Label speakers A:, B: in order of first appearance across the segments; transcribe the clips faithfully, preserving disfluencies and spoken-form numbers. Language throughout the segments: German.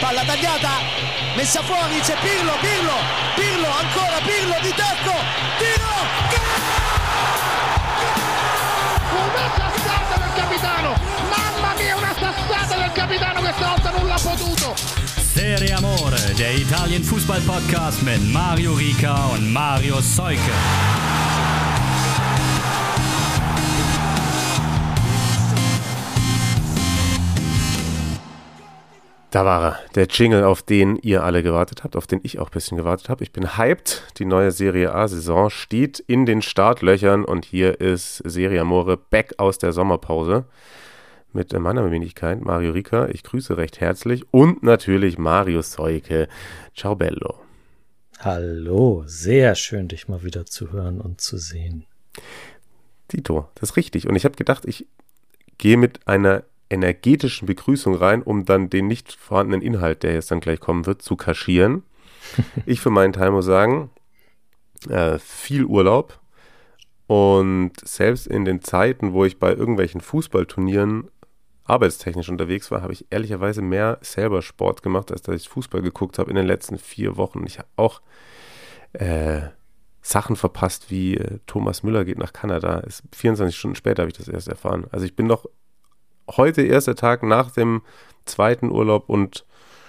A: palla tagliata, messa fuori, c'è Pirlo, Pirlo, Pirlo, ancora Pirlo di tacco, tiro,
B: una sassata del capitano, mamma mia, una sassata del capitano, questa volta non l'ha potuto.
C: Serie Amore, der Italien-Fußball-Podcast mit Mario Rica und Mario Seuke.
D: Da war er, der Jingle, auf den ihr alle gewartet habt, auf den ich auch ein bisschen gewartet habe. Ich bin hyped, die neue Serie A-Saison steht in den Startlöchern und hier ist Serie Amore back aus der Sommerpause mit meiner Wenigkeit Mario Rica. Ich grüße recht herzlich und natürlich Mario Seuke. Ciao bello.
E: Hallo, sehr schön, dich mal wieder zu hören und zu sehen.
D: Tito, das ist richtig. Und ich habe gedacht, ich gehe mit einer energetischen Begrüßung rein, um dann den nicht vorhandenen Inhalt, der jetzt dann gleich kommen wird, zu kaschieren. Ich für meinen Teil muss sagen, äh, viel Urlaub und selbst in den Zeiten, wo ich bei irgendwelchen Fußballturnieren arbeitstechnisch unterwegs war, habe ich ehrlicherweise mehr selber Sport gemacht, als dass ich Fußball geguckt habe in den letzten vier Wochen. Ich habe auch äh, Sachen verpasst, wie äh, Thomas Müller geht nach Kanada. Ist vierundzwanzig Stunden später habe ich das erst erfahren. Also ich bin noch heute erster Tag nach dem zweiten Urlaub und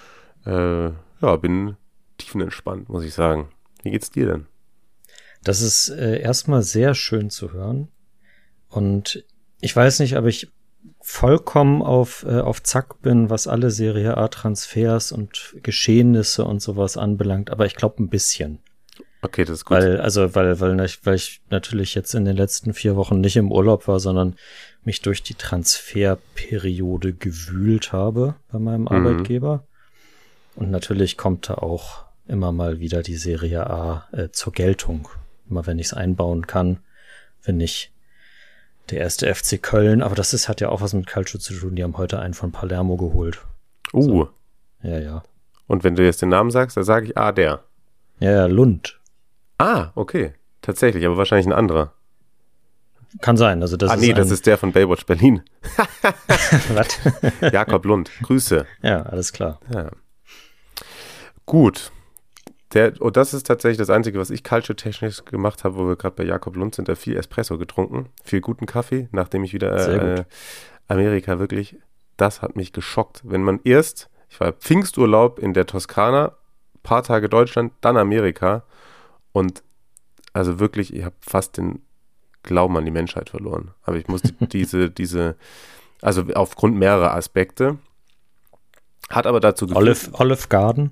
D: äh, ja, bin tiefenentspannt, muss ich sagen. Wie geht's dir denn?
E: Das ist äh, erstmal sehr schön zu hören und ich weiß nicht, ob ich vollkommen auf äh, auf Zack bin, was alle Serie A-Transfers und Geschehnisse und sowas anbelangt, aber ich glaube ein bisschen.
D: Okay, das ist gut.
E: Weil, also, weil, weil, weil ich natürlich jetzt in den letzten vier Wochen nicht im Urlaub war, sondern mich durch die Transferperiode gewühlt habe bei meinem mhm. Arbeitgeber. Und natürlich kommt da auch immer mal wieder die Serie A äh, zur Geltung. Immer wenn ich es einbauen kann, wenn nicht der erste F C Köln. Aber das ist, hat ja auch was mit Calcio zu tun. Die haben heute einen von Palermo geholt.
D: Uh.
E: So. Ja, ja.
D: Und wenn du jetzt den Namen sagst, dann sage ich, ah, der.
E: Ja, ja, Lund.
D: Ah, okay. Tatsächlich, aber wahrscheinlich ein anderer.
E: Kann sein. Also das
D: ah,
E: ist
D: nee,
E: ein...
D: das ist der von Baywatch Berlin.
E: Was?
D: Jakob Lund. Grüße.
E: Ja, alles klar.
D: Ja. Gut. Der, und das ist tatsächlich das Einzige, was ich culture-technisch gemacht habe, wo wir gerade bei Jakob Lund sind, da viel Espresso getrunken, viel guten Kaffee, nachdem ich wieder äh, Amerika wirklich, das hat mich geschockt. Wenn man erst, ich war Pfingsturlaub in der Toskana, paar Tage Deutschland, dann Amerika und also wirklich, ich habe fast den Glauben an die Menschheit verloren. Aber ich musste diese, diese, also aufgrund mehrerer Aspekte, hat aber dazu geführt.
E: Olive, Olive Garden?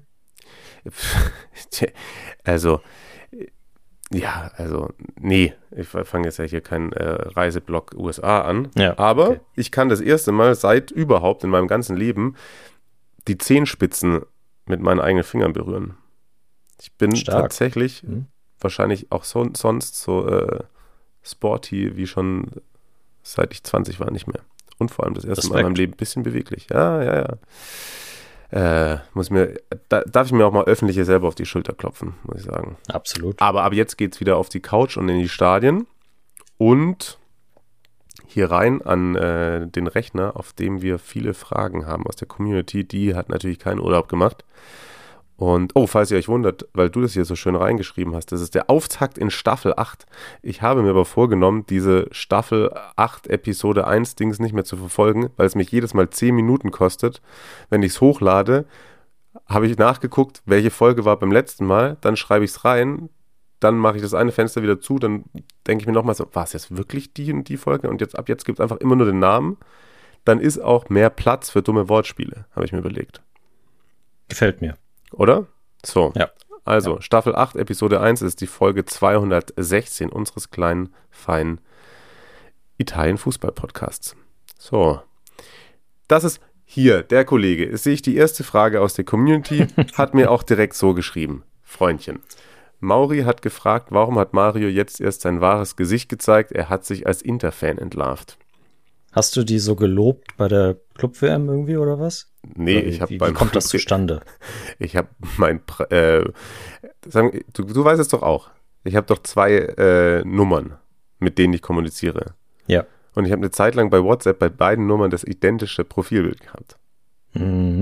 D: Also, ja, also, nee, ich fange jetzt ja hier keinen äh, Reiseblog U S A an,
E: ja,
D: aber
E: okay.
D: Ich kann das erste Mal seit überhaupt in meinem ganzen Leben die Zehenspitzen mit meinen eigenen Fingern berühren. Ich bin
E: Stark.
D: tatsächlich
E: hm.
D: wahrscheinlich auch so, sonst so äh, sporty wie schon seit ich zwanzig war nicht mehr. Und vor allem das erste
E: Respekt.
D: Mal in meinem Leben ein bisschen beweglich. Ja, ja, ja. Äh, muss mir, da, darf ich mir auch mal öffentlich hier selber auf die Schulter klopfen, muss ich sagen.
E: Absolut.
D: Aber ab jetzt geht's wieder auf die Couch und in die Stadien und hier rein an äh, den Rechner, auf dem wir viele Fragen haben aus der Community. Die hat natürlich keinen Urlaub gemacht. Und, oh, falls ihr euch wundert, weil du das hier so schön reingeschrieben hast, das ist der Auftakt in Staffel acht. Ich habe mir aber vorgenommen, diese Staffel acht Episode eins Dings nicht mehr zu verfolgen, weil es mich jedes Mal zehn Minuten kostet. Wenn ich es hochlade, habe ich nachgeguckt, welche Folge war beim letzten Mal, dann schreibe ich es rein, dann mache ich das eine Fenster wieder zu, dann denke ich mir nochmal so, war es jetzt wirklich die und die Folge? Und jetzt ab jetzt gibt es einfach immer nur den Namen. Dann ist auch mehr Platz für dumme Wortspiele, habe ich mir überlegt.
E: Gefällt mir.
D: Oder? So.
E: Ja.
D: Also,
E: ja.
D: Staffel acht, Episode eins ist die Folge zweihundertsechzehn unseres kleinen, feinen Italien-Fußball-Podcasts. So. Das ist hier, der Kollege. Ist sehe ich die erste Frage aus der Community, hat mir auch direkt so geschrieben. Freundchen. Mauri hat gefragt, warum hat Mario jetzt erst sein wahres Gesicht gezeigt? Er hat sich als Inter-Fan entlarvt.
E: Hast du die so gelobt bei der Club-W M irgendwie oder was?
D: Nee,
E: oder wie,
D: ich habe
E: wie,
D: beim
E: wie kommt das zustande?
D: Ich habe mein äh, sagen, du, du weißt es doch auch. Ich habe doch zwei äh, Nummern, mit denen ich kommuniziere.
E: Ja.
D: Und ich habe eine Zeit lang bei WhatsApp bei beiden Nummern das identische Profilbild gehabt.
E: Mhm.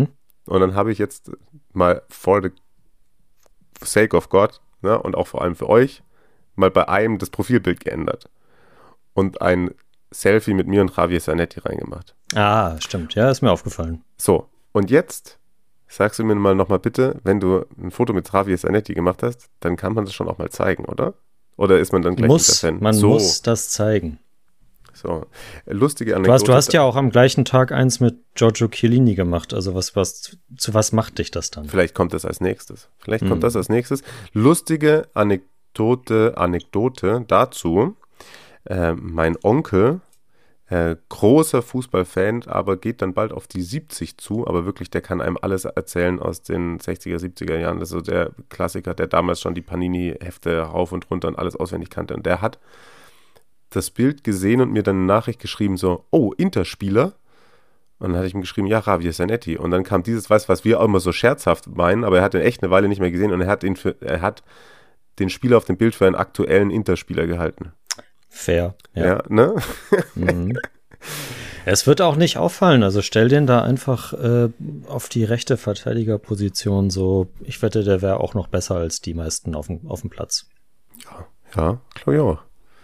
D: Und dann habe ich jetzt mal for the sake of God, ne, und auch vor allem für euch, mal bei einem das Profilbild geändert. Und ein Selfie mit mir und Javier Zanetti reingemacht.
E: Ah, stimmt. Ja, ist mir aufgefallen.
D: So, und jetzt sagst du mir mal nochmal bitte, wenn du ein Foto mit Javier Zanetti gemacht hast, dann kann man das schon auch mal zeigen, oder? Oder ist man dann gleich
E: muss,
D: Fan?
E: Man
D: so.
E: muss das zeigen.
D: So, lustige Anekdote.
E: Du hast, du hast ja auch am gleichen Tag eins mit Giorgio Chiellini gemacht. Also was, was, zu was macht dich das dann?
D: Vielleicht kommt das als nächstes. Vielleicht
E: Hm.
D: kommt das als nächstes. Lustige Anekdote, Anekdote dazu. Äh, mein Onkel, äh, großer Fußballfan, aber geht dann bald auf die siebzig zu, aber wirklich, der kann einem alles erzählen aus den sechziger, siebziger Jahren. Das ist so der Klassiker, der damals schon die Panini-Hefte rauf und runter und alles auswendig kannte. Und der hat das Bild gesehen und mir dann eine Nachricht geschrieben, so, oh, Interspieler. Und dann hatte ich ihm geschrieben, ja, Javier Zanetti. Und dann kam dieses, weißt, was wir auch immer so scherzhaft meinen, aber er hat ihn echt eine Weile nicht mehr gesehen und er hat, ihn für, er hat den Spieler auf dem Bild für einen aktuellen Interspieler gehalten.
E: Fair. Ja.
D: Ja, ne?
E: Mhm. Es wird auch nicht auffallen. Also stell den da einfach äh, auf die rechte Verteidigerposition so. Ich wette, der wäre auch noch besser als die meisten auf dem, auf dem Platz.
D: Ja, ja, glaube ich auch.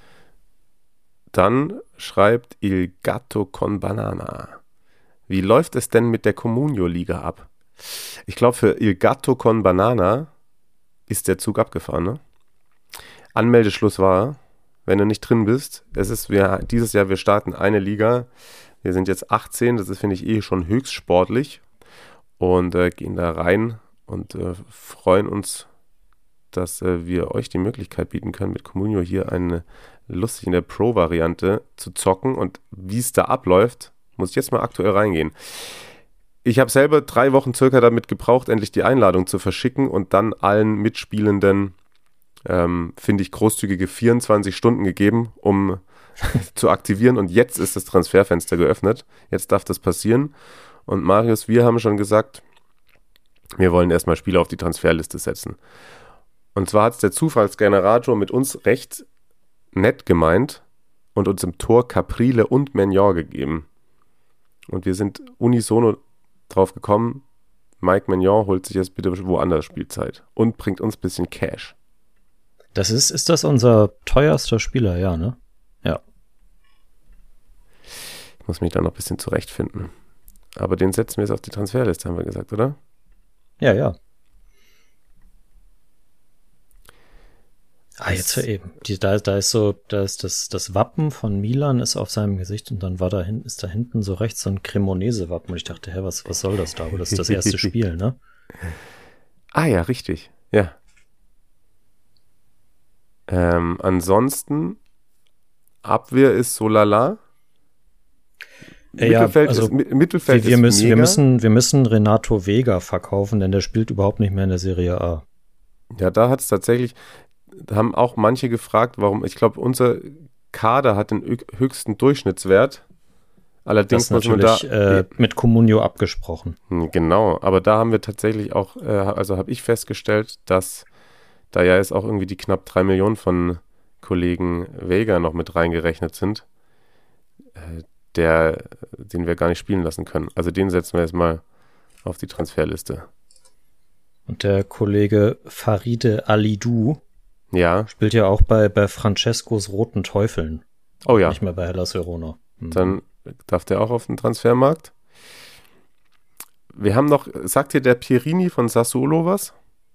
D: Dann schreibt Il Gatto con Banana. Wie läuft es denn mit der Comunio-Liga ab? Ich glaube, für Il Gatto con Banana ist der Zug abgefahren, ne? Anmeldeschluss war, wenn du nicht drin bist, es ist, wir, dieses Jahr, wir starten eine Liga, wir sind jetzt achtzehn, das ist, finde ich, eh schon höchst sportlich und äh, gehen da rein und äh, freuen uns, dass äh, wir euch die Möglichkeit bieten können, mit Comunio hier eine lustig in der Pro-Variante zu zocken und wie es da abläuft, muss ich jetzt mal aktuell reingehen. Ich habe selber drei Wochen circa damit gebraucht, endlich die Einladung zu verschicken und dann allen Mitspielenden Ähm, finde ich, großzügige vierundzwanzig Stunden gegeben, um zu aktivieren und jetzt ist das Transferfenster geöffnet. Jetzt darf das passieren und Marius, wir haben schon gesagt, wir wollen erstmal Spieler auf die Transferliste setzen. Und zwar hat es der Zufallsgenerator mit uns recht nett gemeint und uns im Tor Caprile und Maignan gegeben. Und wir sind unisono drauf gekommen, Mike Maignan holt sich jetzt bitte woanders Spielzeit und bringt uns ein bisschen Cash.
E: Das ist, ist das unser teuerster Spieler, ja, ne? Ja.
D: Ich muss mich da noch ein bisschen zurechtfinden. Aber den setzen wir jetzt auf die Transferliste, haben wir gesagt, oder?
E: Ja, ja. Ah, jetzt für eben. Die, da, da ist so, da ist das, das Wappen von Milan ist auf seinem Gesicht und dann war da hin, ist da hinten so rechts so ein Cremonese-Wappen und ich dachte, hä, was, was soll das da? Aber das ist das erste Spiel, ne?
D: Ah ja, richtig. Ja. Ähm, ansonsten, Abwehr ist so lala.
E: Ja,
D: Mittelfeld
E: also
D: ist, Mi- Mittelfeld
E: wir, wir
D: ist
E: müssen,
D: mega.
E: wir müssen, wir müssen Renato Vega verkaufen, denn der spielt überhaupt nicht mehr in der Serie A.
D: Ja, da hat es tatsächlich, da haben auch manche gefragt, warum, ich glaube, unser Kader hat den hö- höchsten Durchschnittswert. Allerdings
E: Das
D: muss man da,
E: natürlich äh, mit Comunio abgesprochen.
D: genau, aber da haben wir tatsächlich auch, äh, also habe ich festgestellt, dass da ja jetzt auch irgendwie die knapp drei Millionen von Kollegen Vega noch mit reingerechnet sind, äh, der, den wir gar nicht spielen lassen können. Also den setzen wir jetzt mal auf die Transferliste.
E: Und der Kollege Faride Alidou
D: Ja,
E: spielt ja auch bei, bei Francescos Roten Teufeln.
D: oh ja,
E: Nicht mehr bei Hellas Verona. Hm.
D: dann darf der auch auf den Transfermarkt. Wir haben noch, sagt dir der Pierini von Sassuolo was?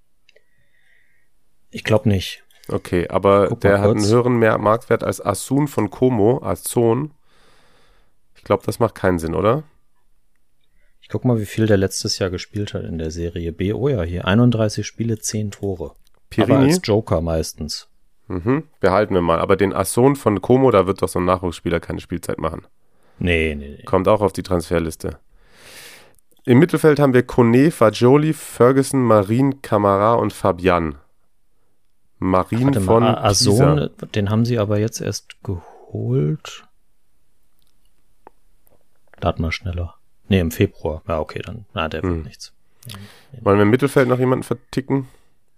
E: Ich glaube nicht.
D: Okay, aber
E: Guck mal
D: der hat
E: kurz.
D: einen höheren mehr Marktwert als Asun von Como, Azon. Ich glaube, das macht keinen Sinn, oder?
E: Ich guck mal, wie viel der letztes Jahr gespielt hat in der Serie B. Oh ja, hier einunddreißig Spiele, zehn Tore. Aber
D: Pierini?
E: als Joker meistens.
D: Mhm, behalten wir mal. Aber den Asun von Como, da wird doch so ein Nachwuchsspieler keine Spielzeit machen.
E: Nee, nee, nee.
D: Kommt auch auf die Transferliste. Im Mittelfeld haben wir Kone, Fagioli, Ferguson, Marin, Camara und Fabian. Marin
E: Warte
D: von
E: mal, Azon,
D: Pisa.
E: den haben sie aber jetzt erst geholt. Lad mal schneller. Nee, im Februar. Ja, okay, dann. Na, der wird
D: Hm.
E: nichts.
D: Wollen wir im Mittelfeld noch jemanden verticken?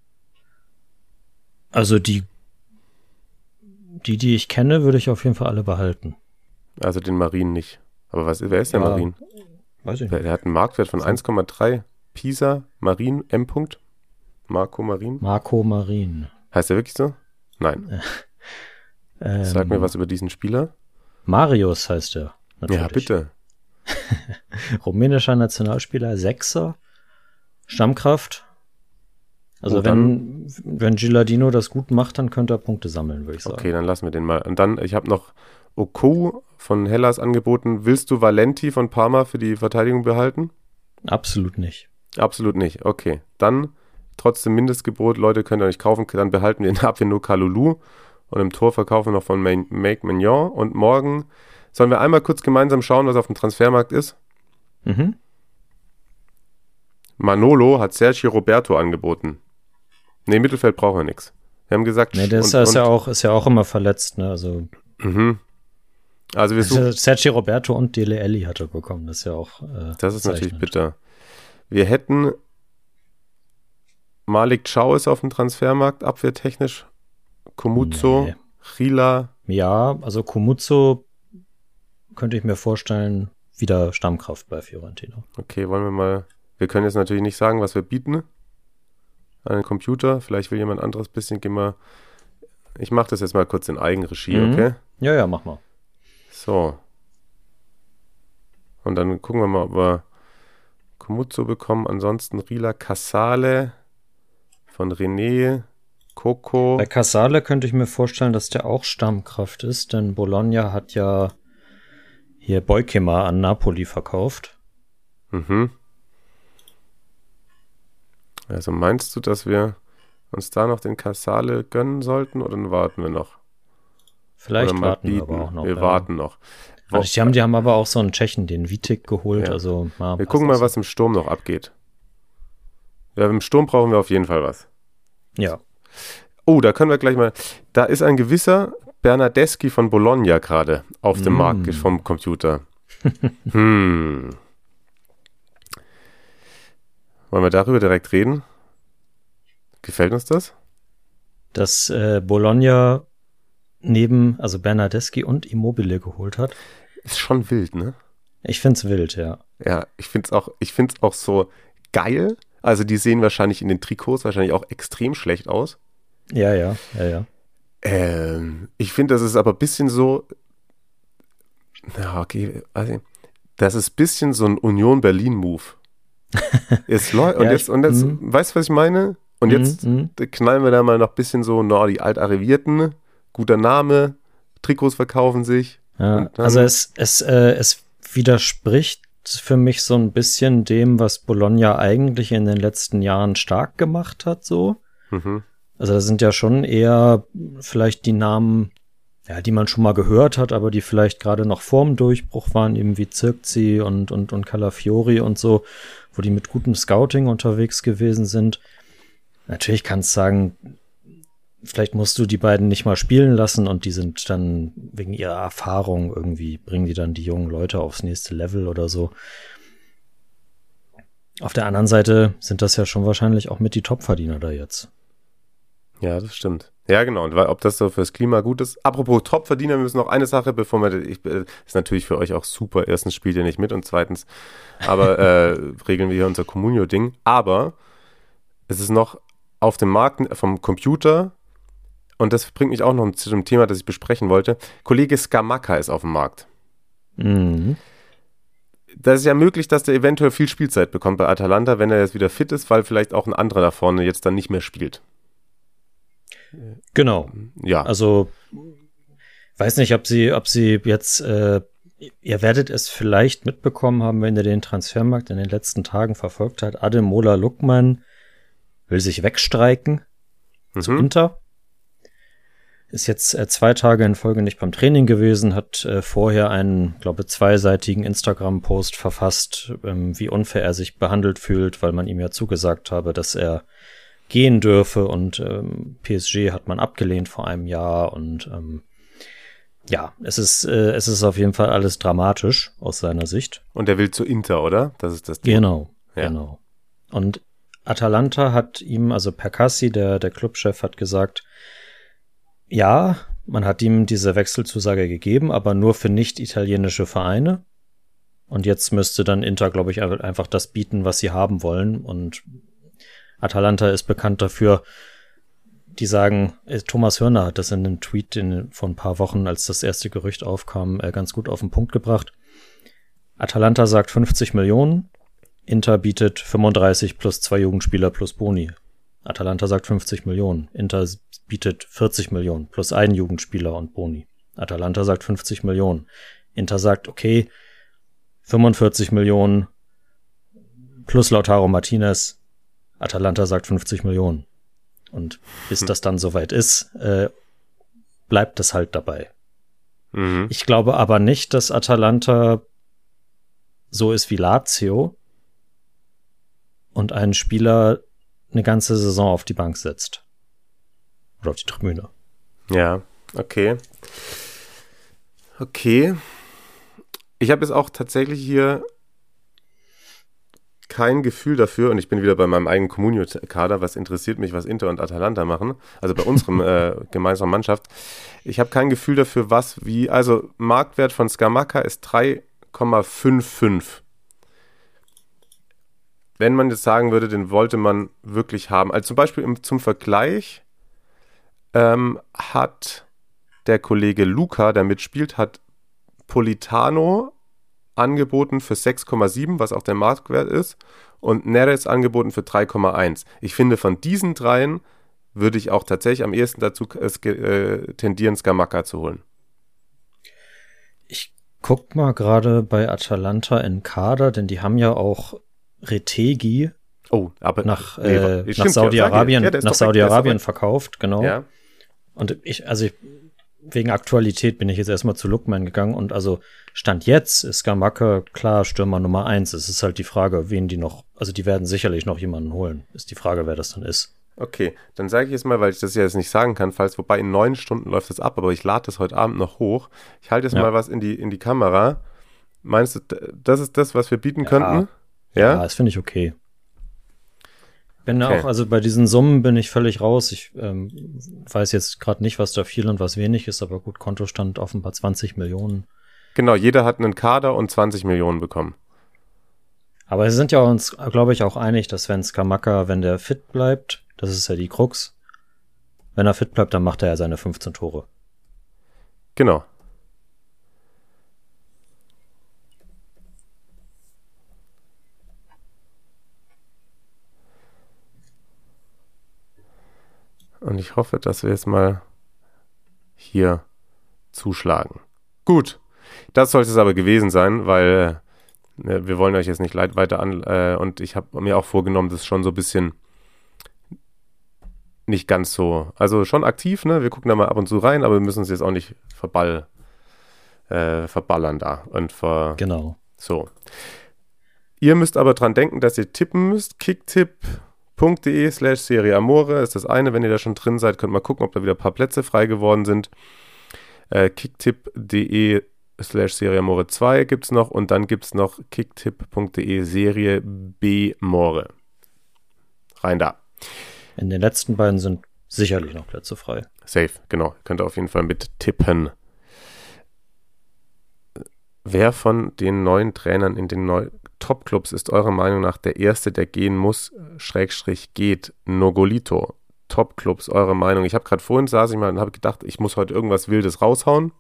E: Also die, die, die ich kenne, würde ich auf jeden Fall alle behalten.
D: Also den Marin nicht. Aber was, wer ist der
E: Ja,
D: Marin?
E: Weiß ich
D: Der,
E: nicht.
D: der hat einen Marktwert von eins Komma drei Pisa Marin M. Marco Marin?
E: Marco Marin.
D: Heißt der wirklich so? Nein.
E: Ähm,
D: Sag mir was über diesen Spieler.
E: Marius heißt er. Natürlich.
D: Ja, bitte.
E: Rumänischer Nationalspieler, Sechser, Stammkraft. Also
D: Und
E: wenn, wenn Gilardino das gut macht, dann könnte er Punkte sammeln, würde ich sagen.
D: Okay, dann lassen wir den mal. Und dann, ich habe noch Oku von Hellas angeboten. Willst du Valenti von Parma für die Verteidigung behalten?
E: Absolut nicht.
D: Absolut nicht. Okay, dann trotzdem Mindestgebot. Leute, könnt ihr euch kaufen. Dann behalten wir in der Abwehr nur Kalulu. Und im Tor verkaufen wir noch von Make Mignon. Und morgen sollen wir einmal kurz gemeinsam schauen, was auf dem Transfermarkt ist.
E: Mhm.
D: Manolo hat Sergio Roberto angeboten. Nee, Mittelfeld brauchen wir nichts. Wir haben gesagt...
E: Nee, der ist,
D: und,
E: ist, ja
D: und,
E: auch, ist ja auch immer verletzt, ne? Also,
D: mhm. also wir suchen...
E: Sergio Roberto und Dele Alli hat er bekommen. Das ist ja auch äh,
D: Das ist natürlich
E: bezeichnend.
D: bitter. Wir hätten... Malik Chow ist auf dem Transfermarkt, abwehrtechnisch. Komuzzo,
E: Nee.
D: Chila.
E: Ja, also Komuzzo könnte ich mir vorstellen, wieder Stammkraft bei Fiorentina.
D: Okay, wollen wir mal... Wir können jetzt natürlich nicht sagen, was wir bieten an den Computer. Vielleicht will jemand anderes bisschen, gehen wir... Ich mache das jetzt mal kurz in Eigenregie,
E: Mhm.
D: okay?
E: Ja, ja, mach mal.
D: So. Und dann gucken wir mal, ob wir Komuzzo bekommen. Ansonsten Rila Casale von René, Coco.
E: Bei Casale könnte ich mir vorstellen, dass der auch Stammkraft ist, denn Bologna hat ja hier Beukema an Napoli verkauft.
D: Mhm. Also meinst du, dass wir uns da noch den Casale gönnen sollten oder warten wir noch?
E: Vielleicht
D: Oder mal
E: warten wir
D: bieten?
E: aber auch noch.
D: Wir
E: ja.
D: warten noch. Wo,
E: Also die, haben, die haben aber auch so einen Tschechen, den Vitek, geholt.
D: Ja.
E: Also, ja,
D: wir
E: passt
D: gucken mal,
E: das.
D: was im Sturm noch abgeht. Ja, im Sturm brauchen wir auf jeden Fall was.
E: Ja.
D: Oh, da können wir gleich mal... Da ist ein gewisser Bernardeschi von Bologna gerade auf dem
E: Mm.
D: Markt vom Computer. hm. Wollen wir darüber direkt reden? Gefällt uns das?
E: Dass äh, Bologna neben, also Bernardeschi und Immobile geholt hat.
D: Ist schon wild, ne?
E: Ich find's wild, ja.
D: Ja, ich find's auch, ich find's auch so geil. Also die sehen wahrscheinlich in den Trikots wahrscheinlich auch extrem schlecht aus.
E: Ja, ja, ja, ja.
D: Ähm, ich finde, das ist aber ein bisschen so, ja, okay, also, das ist ein bisschen so ein Union Berlin-Move. Jetzt, Leu- und
E: Ja,
D: jetzt,
E: ich-
D: und jetzt,
E: mhm.
D: weißt du, was ich meine? Und jetzt
E: Mhm,
D: knallen wir da mal noch ein bisschen so, na, die Altarrivierten, guter Name, Trikots verkaufen sich.
E: Ja,
D: Und dann-
E: also es, es, äh, es widerspricht für mich so ein bisschen dem, was Bologna eigentlich in den letzten Jahren stark gemacht hat, so.
D: Mhm.
E: Also das sind ja schon eher vielleicht die Namen, ja, die man schon mal gehört hat, aber die vielleicht gerade noch vorm Durchbruch waren, eben wie Zirkzee und, und, und Calafiori und so, wo die mit gutem Scouting unterwegs gewesen sind. Natürlich kannst du sagen, vielleicht musst du die beiden nicht mal spielen lassen und die sind dann wegen ihrer Erfahrung irgendwie, bringen die dann die jungen Leute aufs nächste Level oder so. Auf der anderen Seite sind das ja schon wahrscheinlich auch mit die Topverdiener da jetzt.
D: Ja, das stimmt. Ja, genau. Und ob das so fürs Klima gut ist. Apropos Topverdiener, wir müssen noch eine Sache, bevor wir, ich, ist natürlich für euch auch super. Erstens spielt ihr nicht mit und zweitens, aber äh, regeln wir hier unser Comunio-Ding. Aber es ist noch auf dem Markt vom Computer und das bringt mich auch noch zu dem Thema, das ich besprechen wollte. Kollege Scamacca ist auf dem Markt.
E: Mhm.
D: Das ist ja möglich, dass der eventuell viel Spielzeit bekommt bei Atalanta, wenn er jetzt wieder fit ist, weil vielleicht auch ein anderer da vorne jetzt dann nicht mehr spielt.
E: Genau.
D: Ja.
E: Also, weiß nicht, ob sie, ob sie jetzt, äh, ihr werdet es vielleicht mitbekommen haben, wenn ihr den Transfermarkt in den letzten Tagen verfolgt habt. Ademola Lookman will sich wegstreiken
D: mhm.
E: zu Inter. Ist jetzt äh, zwei Tage in Folge nicht beim Training gewesen, hat äh, vorher einen, glaube zweiseitigen Instagram-Post verfasst, ähm, wie unfair er sich behandelt fühlt, weil man ihm ja zugesagt habe, dass er gehen dürfe und ähm, P S G hat man abgelehnt vor einem Jahr und ähm, ja, es ist äh, es ist auf jeden Fall alles dramatisch aus seiner Sicht.
D: Und er will zu Inter, oder? Das ist das Ding.
E: Genau,
D: Ja.
E: genau. Und Atalanta hat ihm, also Percassi, der der Clubchef, hat gesagt, ja, man hat ihm diese Wechselzusage gegeben, aber nur für nicht italienische Vereine. Und jetzt müsste dann Inter, glaube ich, einfach das bieten, was sie haben wollen. Und Atalanta ist bekannt dafür, die sagen, Thomas Hörner hat das in einem Tweet in, vor ein paar Wochen, als das erste Gerücht aufkam, ganz gut auf den Punkt gebracht. Atalanta sagt fünfzig Millionen, Inter bietet fünfunddreißig plus zwei Jugendspieler plus Boni. Atalanta sagt fünfzig Millionen, Inter bietet vierzig Millionen plus einen Jugendspieler und Boni. Atalanta sagt fünfzig Millionen. Inter sagt, okay, fünfundvierzig Millionen plus Lautaro Martinez. Atalanta sagt fünfzig Millionen. Und bis hm. das dann soweit ist, äh, bleibt es halt dabei. Mhm. Ich glaube aber nicht, dass Atalanta so ist wie Lazio und einen Spieler eine ganze Saison auf die Bank setzt. Oder auf die Tribüne.
D: Ja, okay. Okay. Ich habe jetzt auch tatsächlich hier kein Gefühl dafür, und ich bin wieder bei meinem eigenen Comunio-Kader, was interessiert mich, was Inter und Atalanta machen, also bei unserem äh, gemeinsamen Mannschaft. Ich habe kein Gefühl dafür, was, wie, also Marktwert von Scamacca ist drei Komma fünfundfünfzig. Wenn man jetzt sagen würde, den wollte man wirklich haben. Also zum Beispiel im, zum Vergleich ähm, hat der Kollege Luca, der mitspielt, hat Politano angeboten für sechs Komma sieben, was auch der Marktwert ist, und Neres angeboten für drei Komma eins. Ich finde, von diesen dreien würde ich auch tatsächlich am ehesten dazu äh, tendieren, Scamacca zu holen.
E: Ich guck mal gerade bei Atalanta in Kader, denn die haben ja auch Retegi
D: oh, aber
E: nach, äh, nee, nach Saudi-Arabien ja, nach Saudi-Arabien verkauft, genau. Ja. Und ich, also ich, wegen Aktualität bin ich jetzt erstmal zu Lookman gegangen und also Stand jetzt ist Scamacca klar Stürmer Nummer eins. Es ist halt die Frage, wen die noch, also die werden sicherlich noch jemanden holen. Ist die Frage, wer das dann ist.
D: Okay, dann sage ich jetzt mal, weil ich das ja jetzt nicht sagen kann, falls, wobei in neun Stunden läuft das ab, aber ich lade das heute Abend noch hoch. Ich halte jetzt ja. mal was in die, in die Kamera. Meinst du, das ist das, was wir bieten
E: ja.
D: könnten?
E: Ja, ja, das finde ich okay. Bin okay. auch, also bei diesen Summen bin ich völlig raus. Ich ähm, weiß jetzt gerade nicht, was da viel und was wenig ist, aber gut, Kontostand offenbar zwanzig Millionen.
D: Genau, jeder hat einen Kader und zwanzig Millionen bekommen.
E: Aber wir sind ja uns, glaube ich, auch einig, dass wenn Scamacca, wenn der fit bleibt, das ist ja die Krux, wenn er fit bleibt, dann macht er ja seine fünfzehn Tore.
D: Genau. Und ich hoffe, dass wir jetzt mal hier zuschlagen. Gut, das sollte es aber gewesen sein, weil äh, wir wollen euch jetzt nicht leid weiter an äh, und ich habe mir auch vorgenommen, das schon so ein bisschen nicht ganz so, also schon aktiv, ne? Wir gucken da mal ab und zu rein, aber wir müssen uns jetzt auch nicht verball, äh, verballern da und ver
E: genau.
D: So. Ihr müsst aber dran denken, dass ihr tippen müsst. Kicktipp.de slash Serie Amore ist das eine. Wenn ihr da schon drin seid, könnt ihr mal gucken, ob da wieder ein paar Plätze frei geworden sind. Äh, Kicktipp.de slash Serie Amore zwei gibt es noch und dann gibt es noch Kicktipp.de Serie B More. Rein da.
E: In den letzten beiden sind sicherlich noch Plätze frei.
D: Safe, genau. Könnt ihr auf jeden Fall mit tippen. Wer von den neuen Trainern in den neuen Top-Clubs ist eurer Meinung nach der Erste, der gehen muss, Schrägstrich geht? Nogolito. Top-Clubs, eure Meinung. Ich habe gerade vorhin, saß ich mal und habe gedacht, ich muss heute irgendwas Wildes raushauen.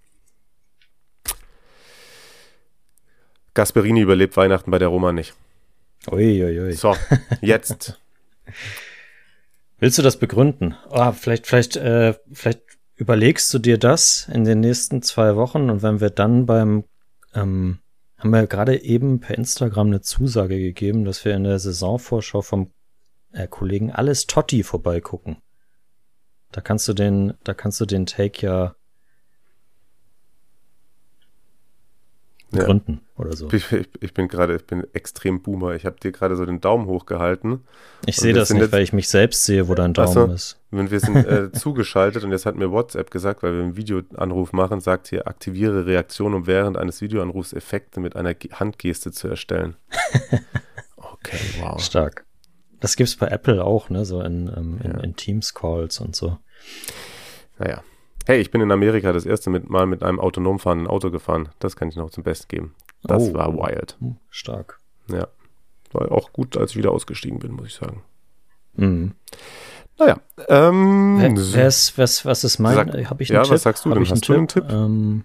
D: Gasperini überlebt Weihnachten bei der Roma nicht.
E: Uiuiui. Ui, ui.
D: So, jetzt.
E: Willst du das begründen? Oh, vielleicht, vielleicht, äh, vielleicht überlegst du dir das in den nächsten zwei Wochen und wenn wir dann beim, ähm, haben wir gerade eben per Instagram eine Zusage gegeben, dass wir in der Saisonvorschau vom äh, Kollegen Alles Totti vorbeigucken. Da kannst du den, da kannst du den Take ja begründen ja. oder so.
D: Ich, ich, ich bin gerade, ich bin extrem Boomer. Ich habe dir gerade so den Daumen hochgehalten.
E: Ich sehe das nicht, jetzt, weil ich mich selbst sehe, wo dein Daumen
D: also,
E: ist.
D: Wenn wir sind äh, zugeschaltet und jetzt hat mir WhatsApp gesagt, weil wir einen Videoanruf machen, sagt hier, aktiviere Reaktion, um während eines Videoanrufs Effekte mit einer Ge- Handgeste zu erstellen. Okay, wow.
E: Stark. Das gibt's bei Apple auch, ne, so in, ähm, in, ja. in Teams-Calls und so.
D: Naja. Hey, ich bin in Amerika das erste mit, Mal mit einem autonom fahrenden Auto gefahren. Das kann ich noch zum Besten geben. Das
E: oh.
D: war wild.
E: Stark.
D: Ja. War auch gut, als ich wieder ausgestiegen bin, muss ich sagen.
E: Mhm.
D: Naja. Ähm,
E: wer, wer ist, was, was ist mein?
D: Sag,
E: Hab ich einen
D: ja,
E: Tipp?
D: was sagst du
E: Hab
D: denn?
E: ich einen
D: Hast du einen Tipp?
E: Ähm,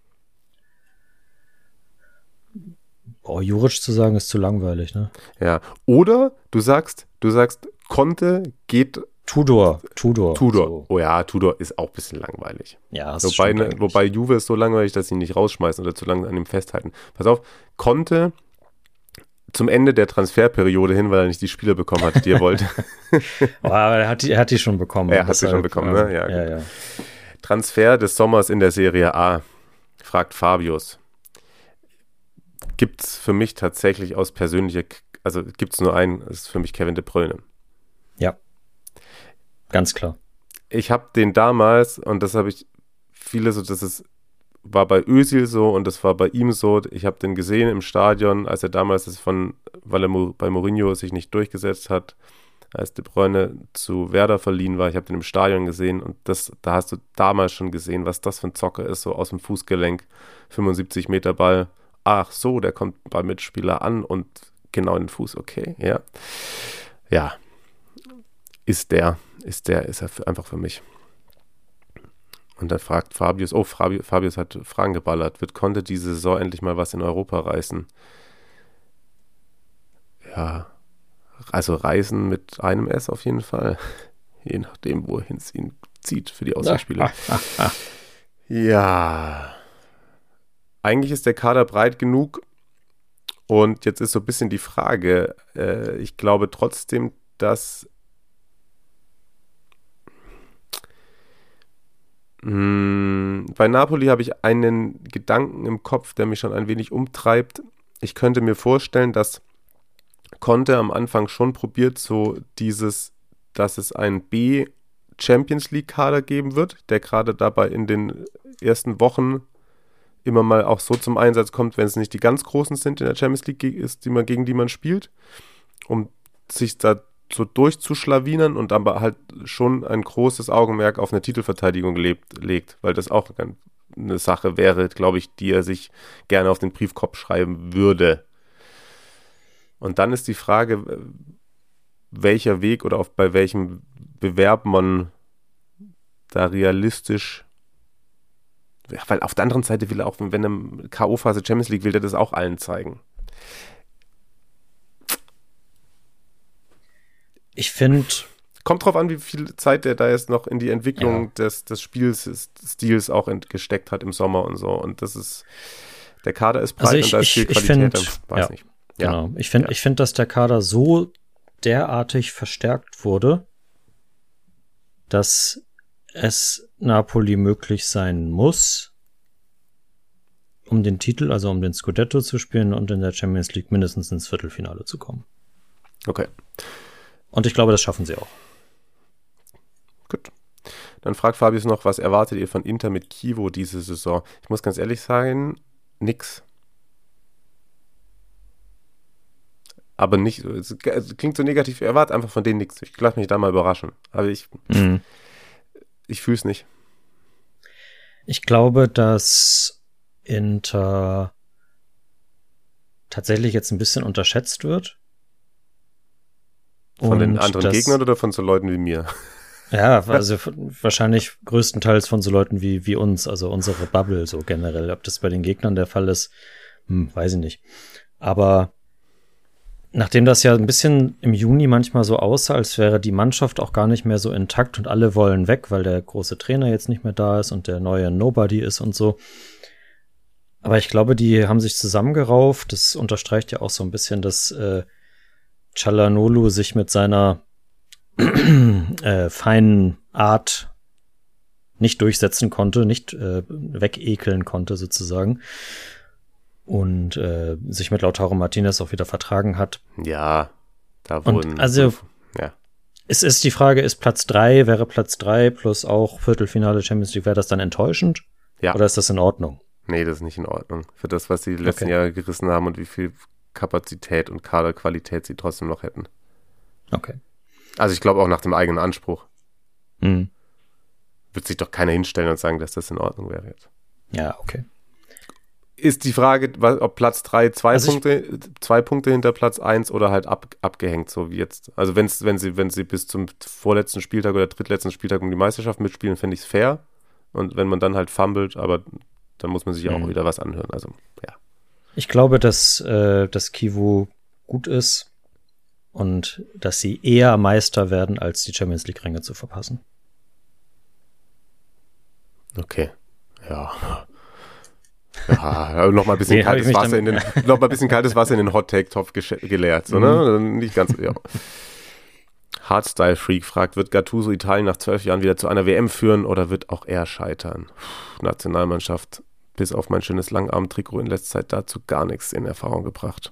E: boah, Juric zu sagen ist zu langweilig, ne?
D: Ja. Oder du sagst, du sagst, Conte geht
E: Tudor. Tudor.
D: Tudor.
E: So.
D: Oh ja, Tudor ist auch ein bisschen langweilig.
E: Ja, das
D: Wobei,
E: stimmt
D: ne,
E: eigentlich.
D: wobei Juve ist so langweilig, dass sie ihn nicht rausschmeißen oder zu lange an ihm festhalten. Pass auf, Conte zum Ende der Transferperiode hin, weil er nicht die Spieler bekommen hat, die er wollte.
E: Oh, aber er hat die, er hat die schon bekommen.
D: Er hat sie schon bekommen, ne? Ja,
E: ja, ja.
D: Transfer des Sommers in der Serie A, fragt Fabius. Gibt es für mich tatsächlich aus persönlicher, also gibt es nur einen, das ist für mich Kevin De Bruyne.
E: Ja, ganz klar.
D: Ich habe den damals, und das habe ich viele so, das ist, war bei Özil so und das war bei ihm so, ich habe den gesehen im Stadion, als er damals das von, weil er bei Mourinho sich nicht durchgesetzt hat, als De Bruyne zu Werder verliehen war, ich habe den im Stadion gesehen und das, da hast du damals schon gesehen, was das für ein Zocker ist, so aus dem Fußgelenk, fünfundsiebzig Meter Ball, ach so, der kommt beim Mitspieler an und genau in den Fuß, okay, ja. Ja, ist der, ist der, ist er für, einfach für mich. Und dann fragt Fabius, oh, Fabius, Fabius hat Fragen geballert, wird Conte diese Saison endlich mal was in Europa reißen? Ja, also reisen mit einem S auf jeden Fall. Je nachdem, wohin es ihn zieht für die Auswärtsspiele. Ja, eigentlich ist der Kader breit genug und jetzt ist so ein bisschen die Frage, äh, ich glaube trotzdem, dass bei Napoli habe ich einen Gedanken im Kopf, der mich schon ein wenig umtreibt. Ich könnte mir vorstellen, dass Conte am Anfang schon probiert, so dieses, dass es einen B-Champions-League-Kader geben wird, der gerade dabei in den ersten Wochen immer mal auch so zum Einsatz kommt, wenn es nicht die ganz Großen sind in der Champions League ist, die man, gegen die man spielt, um sich da so durchzuschlawinern und aber halt schon ein großes Augenmerk auf eine Titelverteidigung lebt, legt, weil das auch eine Sache wäre, glaube ich, die er sich gerne auf den Briefkopf schreiben würde. Und dann ist die Frage, welcher Weg oder auf, bei welchem Bewerb man da realistisch, ja, weil auf der anderen Seite will er auch, wenn er K O-Phase Champions League will, er das auch allen zeigen.
E: Ich finde...
D: Kommt drauf an, wie viel Zeit der da jetzt noch in die Entwicklung
E: Ja.
D: des, des Spielstils auch ent- gesteckt hat im Sommer und so. Und das ist, der Kader ist breit
E: Also ich-
D: und da ist
E: ich-
D: viel
E: ich
D: Qualität.
E: find,
D: dann weiß
E: ja,
D: nicht. Ja.
E: Genau. Ich finde,
D: Ja.
E: ich finde, dass der Kader so derartig verstärkt wurde, dass es Napoli möglich sein muss, um den Titel, also um den Scudetto zu spielen und in der Champions League mindestens ins Viertelfinale zu kommen.
D: Okay,
E: Und ich glaube, das schaffen sie auch.
D: gut. Dann fragt Fabius noch, was erwartet ihr von Inter mit Chievo diese Saison? Ich muss ganz ehrlich sagen, nix. Aber nicht, es klingt so negativ, ich erwarte einfach von denen nichts. Ich lasse mich da mal überraschen. Aber ich,
E: Mhm.
D: ich fühle es nicht.
E: Ich glaube, dass Inter tatsächlich jetzt ein bisschen unterschätzt wird.
D: Von den
E: Und
D: anderen
E: das-
D: Gegnern oder von so Leuten wie mir?
E: Ja, also f- wahrscheinlich größtenteils von so Leuten wie, wie uns, also unsere Bubble so generell. Ob das bei den Gegnern der Fall ist, hm, weiß ich nicht. Aber nachdem das ja ein bisschen im Juni manchmal so aussah, als wäre die Mannschaft auch gar nicht mehr so intakt und alle wollen weg, weil der große Trainer jetzt nicht mehr da ist und der neue Nobody ist und so. Aber ich glaube, die haben sich zusammengerauft. Das unterstreicht ja auch so ein bisschen, dass äh, Çalhanoğlu sich mit seiner äh, feinen Art nicht durchsetzen konnte, nicht äh, wegekeln konnte sozusagen. Und äh, sich mit Lautaro Martinez auch wieder vertragen hat.
D: Ja, da
E: Und
D: wurden.
E: also-
D: ja.
E: Es ist die Frage, ist Platz drei, wäre Platz drei plus auch Viertelfinale Champions League, wäre das dann enttäuschend?
D: Ja.
E: Oder ist das in Ordnung?
D: Nee, das ist nicht in Ordnung. Für das, was sie die letzten
E: Okay.
D: Jahre gerissen haben und wie viel Kapazität und Kaderqualität sie trotzdem noch hätten.
E: Okay.
D: Also ich glaube auch nach dem eigenen Anspruch
E: Hm.
D: wird sich doch keiner hinstellen und sagen, dass das in Ordnung wäre jetzt.
E: Ja, okay.
D: ist die Frage, ob Platz drei zwei also Punkte, zwei Punkte hinter Platz eins oder halt ab, abgehängt, so wie jetzt. Also wenn's, wenn sie, wenn sie bis zum vorletzten Spieltag oder drittletzten Spieltag um die Meisterschaft mitspielen, fände ich es fair. Und wenn man dann halt fummelt, aber dann muss man sich auch mhm. wieder was anhören. Also, ja.
E: Ich glaube, dass, äh, dass Kivu gut ist und dass sie eher Meister werden, als die Champions League-Ränge zu verpassen.
D: Okay. Ja. Ja, noch mal ein bisschen nee, kaltes Wasser in den, noch mal ein bisschen kaltes Wasser in den Hot-Take-Topf geleert, so, ne? Mhm. Nicht ganz, ja. Hardstyle-Freak fragt, wird Gattuso Italien nach zwölf Jahren wieder zu einer W M führen oder wird auch er scheitern? Puh, Nationalmannschaft, bis auf mein schönes Langarm-Trikot in letzter Zeit dazu gar nichts in Erfahrung gebracht.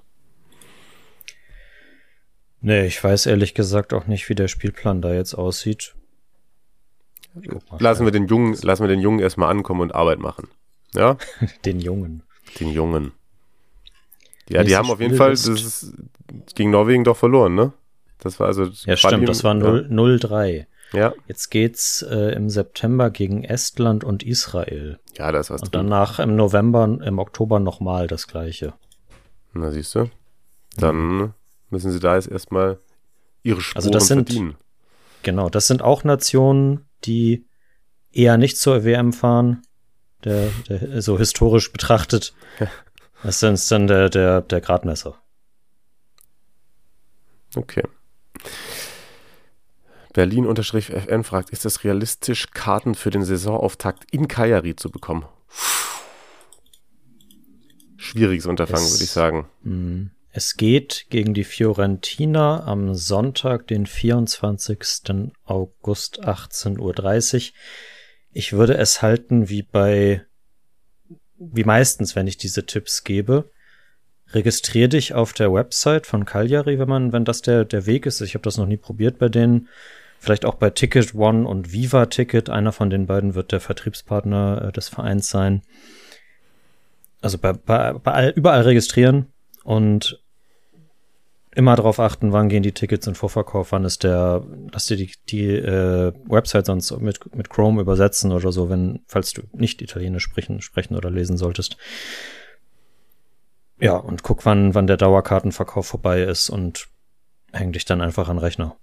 E: Nee, ich weiß ehrlich gesagt auch nicht, wie der Spielplan da jetzt aussieht.
D: Lassen wir den Jungen, lassen wir den Jungen erstmal ankommen und Arbeit machen. Ja?
E: Den Jungen.
D: Den Jungen. Ja, die haben auf jeden Fall das ist, gegen Norwegen doch verloren, ne? Das war also.
E: Ja, stimmt, das war null drei.
D: Ja.
E: Jetzt geht's äh, im September gegen Estland und Israel.
D: Ja, das war's.
E: Und danach im November, im Oktober nochmal das Gleiche.
D: Na, siehst du? Dann mhm. müssen sie da jetzt erstmal ihre Spuren
E: also das sind,
D: verdienen.
E: Genau, das sind auch Nationen, die eher nicht zur W M fahren. Der, der, so historisch betrachtet, das ist dann der, der, der Gradmesser.
D: Okay. Berlin-F N fragt, ist es realistisch, Karten für den Saisonauftakt in Cagliari zu bekommen? Schwieriges Unterfangen, es, würde ich sagen.
E: Mh, es geht gegen die Fiorentina am Sonntag, den vierundzwanzigsten August, achtzehn Uhr dreißig. Ich würde es halten wie bei, wie meistens, wenn ich diese Tipps gebe. Registrier dich auf der Website von Cagliari, wenn man, wenn das der, der Weg ist. Ich habe das noch nie probiert bei denen. Vielleicht auch bei Ticket One und Viva Ticket. Einer von den beiden wird der Vertriebspartner äh, des Vereins sein. Also bei, bei, bei all, überall registrieren und immer darauf achten, wann gehen die Tickets in Vorverkauf, wann ist der, lass dir die, die äh, Website sonst mit, mit Chrome übersetzen oder so, wenn, falls du nicht Italienisch sprechen, sprechen oder lesen solltest. Ja, und guck, wann, wann der Dauerkartenverkauf vorbei ist und häng dich dann einfach an den Rechner.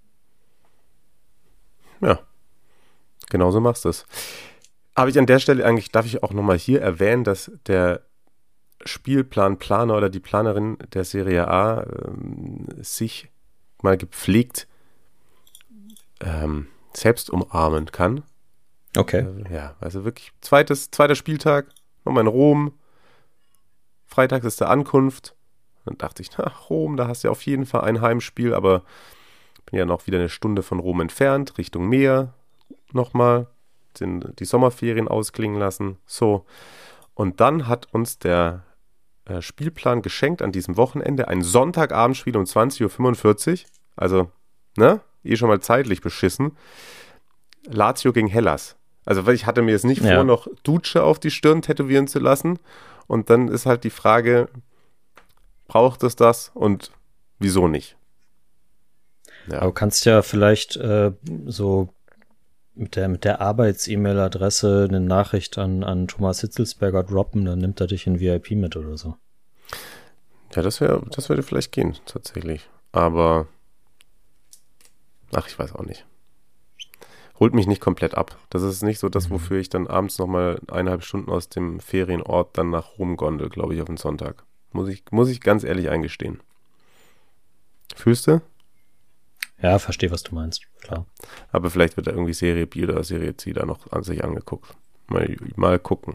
D: Ja, genauso machst du es. Aber ich an der Stelle eigentlich, darf ich auch nochmal hier erwähnen, dass der Spielplanplaner oder die Planerin der Serie A ähm, sich mal gepflegt ähm, selbst umarmen kann.
E: Okay.
D: Äh, ja, also wirklich zweites, zweiter Spieltag, nochmal in Rom. Freitag ist der Ankunft. Dann dachte ich, na, Rom, da hast du ja auf jeden Fall ein Heimspiel, aber bin ja noch wieder eine Stunde von Rom entfernt, Richtung Meer nochmal, die Sommerferien ausklingen lassen. So. Und dann hat uns der äh, Spielplan geschenkt an diesem Wochenende ein Sonntagabendspiel um zwanzig Uhr fünfundvierzig. Also, ne? Eh schon mal zeitlich beschissen. Lazio gegen Hellas. Also, weil ich hatte mir jetzt nicht
E: ja.
D: vor, noch Duce auf die Stirn tätowieren zu lassen. Und dann ist halt die Frage, braucht es das und wieso nicht?
E: Ja. Aber du kannst ja vielleicht äh, so mit der, mit der Arbeits-E-Mail-Adresse eine Nachricht an, an Thomas Hitzelsberger droppen, dann nimmt er dich in V I P mit oder so.
D: Ja, das wäre, das würde vielleicht gehen, tatsächlich. Aber, ach, ich weiß auch nicht. Holt mich nicht komplett ab. Das ist nicht so das, wofür ich dann abends nochmal eineinhalb Stunden aus dem Ferienort dann nach Rom gondel, glaube ich, auf den Sonntag. Muss ich, muss ich ganz ehrlich eingestehen. Fühlst du?
E: Ja, verstehe, was du meinst, klar.
D: Aber vielleicht wird da irgendwie Serie B oder Serie C da noch an sich angeguckt. Mal, mal gucken.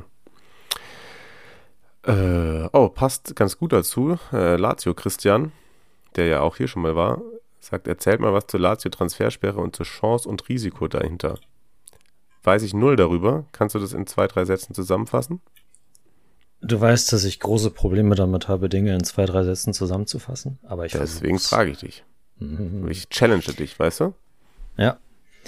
D: Äh, oh, passt ganz gut dazu. Äh, Lazio Christian, der ja auch hier schon mal war, sagt, erzählt mal was zur Lazio-Transfersperre und zur Chance und Risiko dahinter. Weiß ich null darüber. Kannst du das in zwei, drei Sätzen zusammenfassen?
E: Du weißt, dass ich große Probleme damit habe, Dinge in zwei, drei Sätzen zusammenzufassen. Aber ich
D: Deswegen
E: versuch's.
D: frage ich dich.
E: Mhm.
D: Ich challenge dich, weißt du?
E: Ja.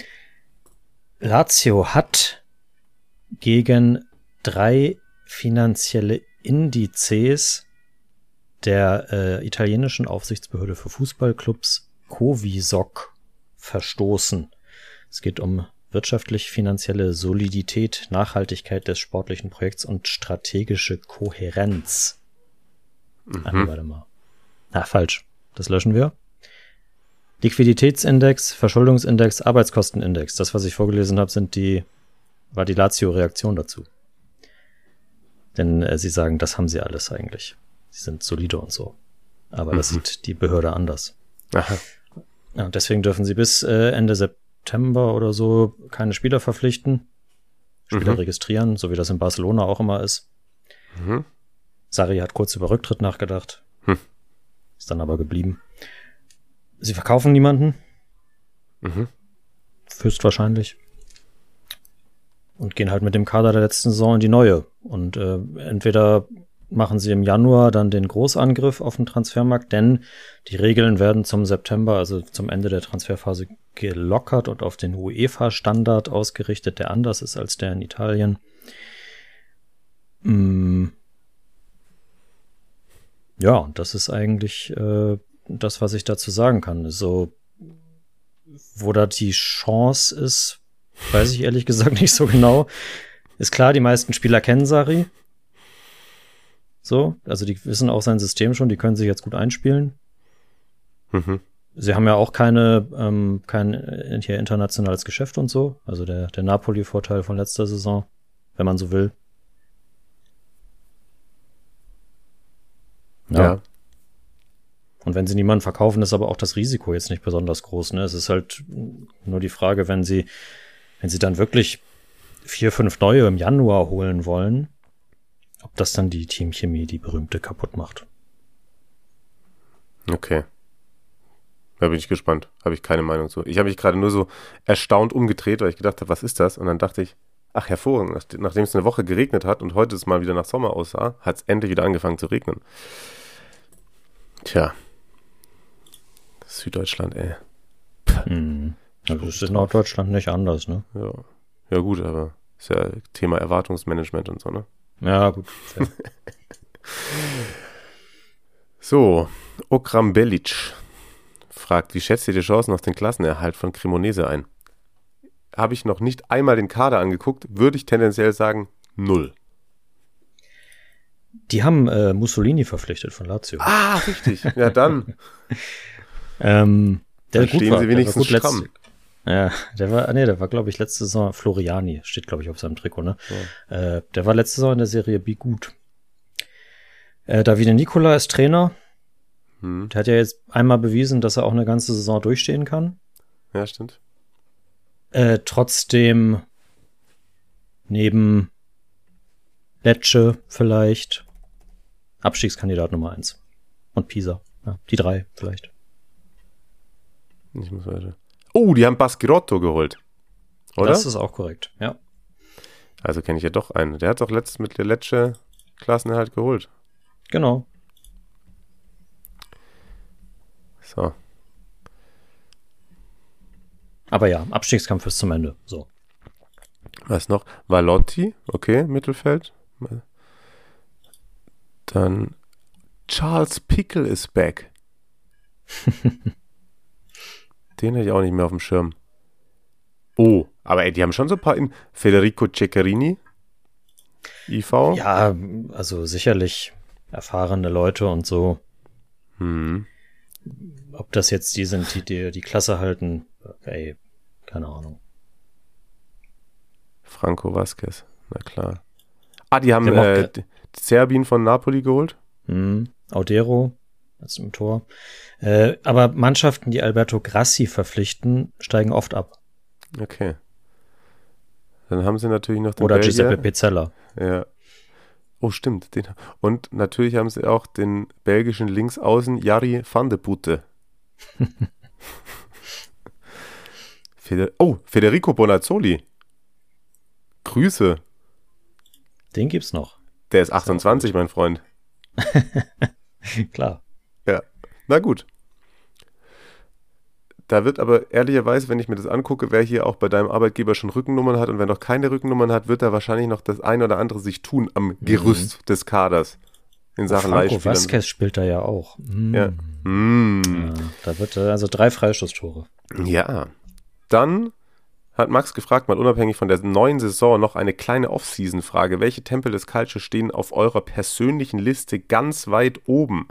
E: Lazio hat gegen drei finanzielle Indizes der äh, italienischen Aufsichtsbehörde für Fußballclubs Covisoc verstoßen. Es geht um wirtschaftlich-finanzielle Solidität, Nachhaltigkeit des sportlichen Projekts und strategische Kohärenz.
D: Mhm.
E: Ah, warte mal. Ah, falsch. Das löschen wir. Liquiditätsindex, Verschuldungsindex, Arbeitskostenindex. Das, was ich vorgelesen habe, sind die, war die Lazio-Reaktion dazu. Denn äh, sie sagen, das haben sie alles eigentlich. Sie sind solide und so. Aber mhm. das sieht die Behörde anders.
D: Aha.
E: Ja, deswegen dürfen sie bis äh, Ende September oder so keine Spieler verpflichten. Spieler mhm. registrieren, so wie das in Barcelona auch immer ist.
D: Mhm.
E: Sarri hat kurz über Rücktritt nachgedacht.
D: Hm.
E: Ist dann aber geblieben. Sie verkaufen niemanden.
D: Mhm.
E: Höchstwahrscheinlich. Und gehen halt mit dem Kader der letzten Saison in die neue. Und äh, entweder machen sie im Januar dann den Großangriff auf den Transfermarkt, denn die Regeln werden zum September, also zum Ende der Transferphase, gelockert und auf den UEFA-Standard ausgerichtet, der anders ist als der in Italien. Mm. Ja, und das ist eigentlich äh, das, was ich dazu sagen kann. So, wo da die Chance ist, weiß ich ehrlich gesagt nicht so genau. Ist klar, die meisten Spieler kennen Sarri. So, also die wissen auch sein System schon, die können sich jetzt gut einspielen.
D: Mhm.
E: Sie haben ja auch keine, ähm, kein hier internationales Geschäft und so. Also der, der Napoli-Vorteil von letzter Saison, wenn man so will. Ja. ja. Und wenn sie niemanden verkaufen, ist aber auch das Risiko jetzt nicht besonders groß. Ne? Es ist halt nur die Frage, wenn sie, wenn sie dann wirklich vier, fünf neue im Januar holen wollen, ob das dann die Teamchemie, die berühmte, kaputt macht.
D: Okay. Da bin ich gespannt. Habe ich keine Meinung zu. Ich habe mich gerade nur so erstaunt umgedreht, weil ich gedacht habe, was ist das? Und dann dachte ich, ach hervorragend, nachdem es eine Woche geregnet hat und heute es mal wieder nach Sommer aussah, hat es endlich wieder angefangen zu regnen. Tja. Süddeutschland, ey.
E: Hm. Also ist in Norddeutschland nicht anders, ne?
D: Ja. Ja gut, aber ist ja Thema Erwartungsmanagement und so, ne?
E: Ja, gut.
D: So, Okram Belic fragt, wie schätzt ihr die Chancen auf den Klassenerhalt von Cremonese ein? Habe ich noch nicht einmal den Kader angeguckt, würde ich tendenziell sagen, null.
E: Die haben äh, Mussolini verpflichtet von Lazio.
D: Ah, richtig. Ja, dann.
E: ähm, der
D: dann
E: gut
D: stehen
E: war,
D: sie wenigstens
E: der war
D: stramm.
E: Letzte, ja, der war, nee, der war, glaube ich, letzte Saison Floriani, steht, glaube ich, auf seinem Trikot, ne? Ja. Äh, der war letzte Saison in der Serie B gut. Äh, Davide Nicola ist Trainer. Hm. Der hat ja jetzt einmal bewiesen, dass er auch eine ganze Saison durchstehen kann.
D: Ja, stimmt.
E: Äh, trotzdem neben Lecce vielleicht Abstiegskandidat Nummer eins. Und Pisa. Ja, die drei vielleicht.
D: Ich muss weiter. Oh, die haben Baschirotto geholt. Oder?
E: Das ist auch korrekt, ja.
D: Also kenne ich ja doch einen. Der hat doch letztens mit der Lecce Klassenerhalt geholt.
E: Genau.
D: So.
E: Aber ja, Abstiegskampf ist zum Ende. So.
D: Was noch? Valotti, okay, Mittelfeld. Dann Charles Pickle ist back. Den hätte ich auch nicht mehr auf dem Schirm. Oh, aber ey, die haben schon so ein paar in Federico Ceccherini, I V.
E: Ja, also sicherlich erfahrene Leute und so.
D: Hm.
E: Ob das jetzt die sind, die die, die Klasse halten, ey, keine Ahnung.
D: Franco Vasquez, na klar. Ah, die haben äh, Serbien von Napoli geholt.
E: Hm. Audero, das im Tor. Äh, aber Mannschaften, die Alberto Grassi verpflichten, steigen oft ab.
D: Okay. Dann haben sie natürlich noch den
E: Oder
D: Belgier.
E: Giuseppe Pezzella.
D: Ja. Oh, stimmt. Den. Und natürlich haben sie auch den belgischen Linksaußen Jari van de Putte. Feder- oh, Federico Bonazzoli. Grüße.
E: Den gibt's noch.
D: Der ist achtundzwanzig, mein Freund.
E: Klar.
D: Ja, na gut. Da wird aber ehrlicherweise, wenn ich mir das angucke, wer hier auch bei deinem Arbeitgeber schon Rückennummern hat und wer noch keine Rückennummern hat, wird da wahrscheinlich noch das ein oder andere sich tun am Gerüst mhm. des Kaders in Sachen
E: Franco
D: Leihspielern.
E: Vasquez spielt da ja auch. Mm.
D: Ja. Mm.
E: ja. Da wird also drei Freistoßtore.
D: Ja. Dann hat Max gefragt, mal unabhängig von der neuen Saison, noch eine kleine Off-Season-Frage. Welche Tempel des Calcio stehen auf eurer persönlichen Liste ganz weit oben?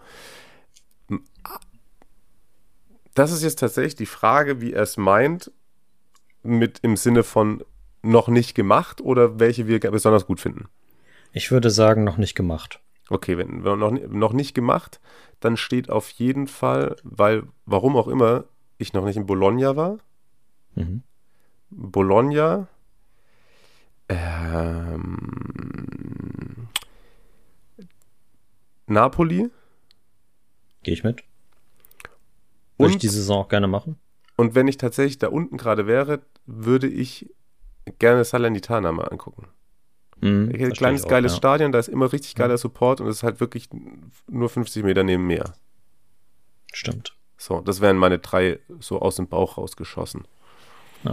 D: Das ist jetzt tatsächlich die Frage, wie er es meint, mit im Sinne von noch nicht gemacht oder welche wir besonders gut finden.
E: Ich würde sagen, noch nicht gemacht.
D: Okay, wenn wir noch, noch nicht gemacht, dann steht auf jeden Fall, weil, warum auch immer, ich noch nicht in Bologna war.
E: Mhm.
D: Bologna, ähm, Napoli.
E: Gehe ich mit. Würde ich
D: Und,
E: die Saison auch gerne machen.
D: und wenn ich tatsächlich da unten gerade wäre, würde ich gerne Salernitana mal angucken.
E: Mhm,
D: Ein kleines,
E: auch,
D: geiles
E: ja.
D: Stadion, da ist immer richtig geiler Support und es ist halt wirklich nur fünfzig Meter neben mir.
E: Stimmt.
D: So, das wären meine drei so aus dem Bauch rausgeschossen.
E: Ja.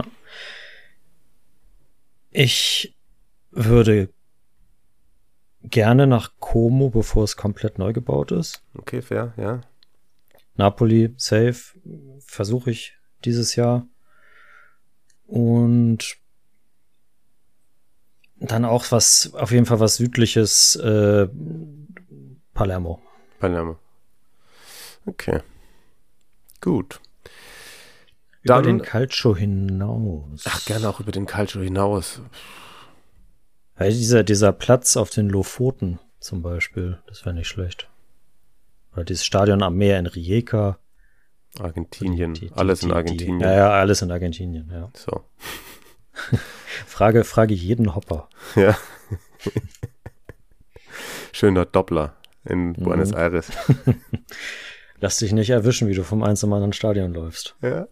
E: Ich würde gerne nach Como, bevor es komplett neu gebaut ist.
D: Okay, fair, ja.
E: Napoli, safe, versuche ich dieses Jahr. Und dann auch was, auf jeden Fall was Südliches, äh, Palermo.
D: Palermo. Okay. Gut.
E: Über
D: Dann,
E: den Calcio hinaus.
D: ach, gerne auch über den Calcio hinaus.
E: Ja, dieser, dieser Platz auf den Lofoten zum Beispiel, das wäre nicht schlecht. Oder dieses Stadion am Meer in Rijeka.
D: Argentinien,
E: Die- die-
D: alles
E: die-
D: in
E: die-
D: Argentinien.
E: Ja, ja, alles in Argentinien, ja.
D: So.
E: Frage, frage jeden Hopper.
D: Ja. Schöner Doppler in
E: Mhm.
D: Buenos Aires.
E: Lass dich nicht erwischen, wie du vom einen zum anderen Stadion läufst.
D: Ja.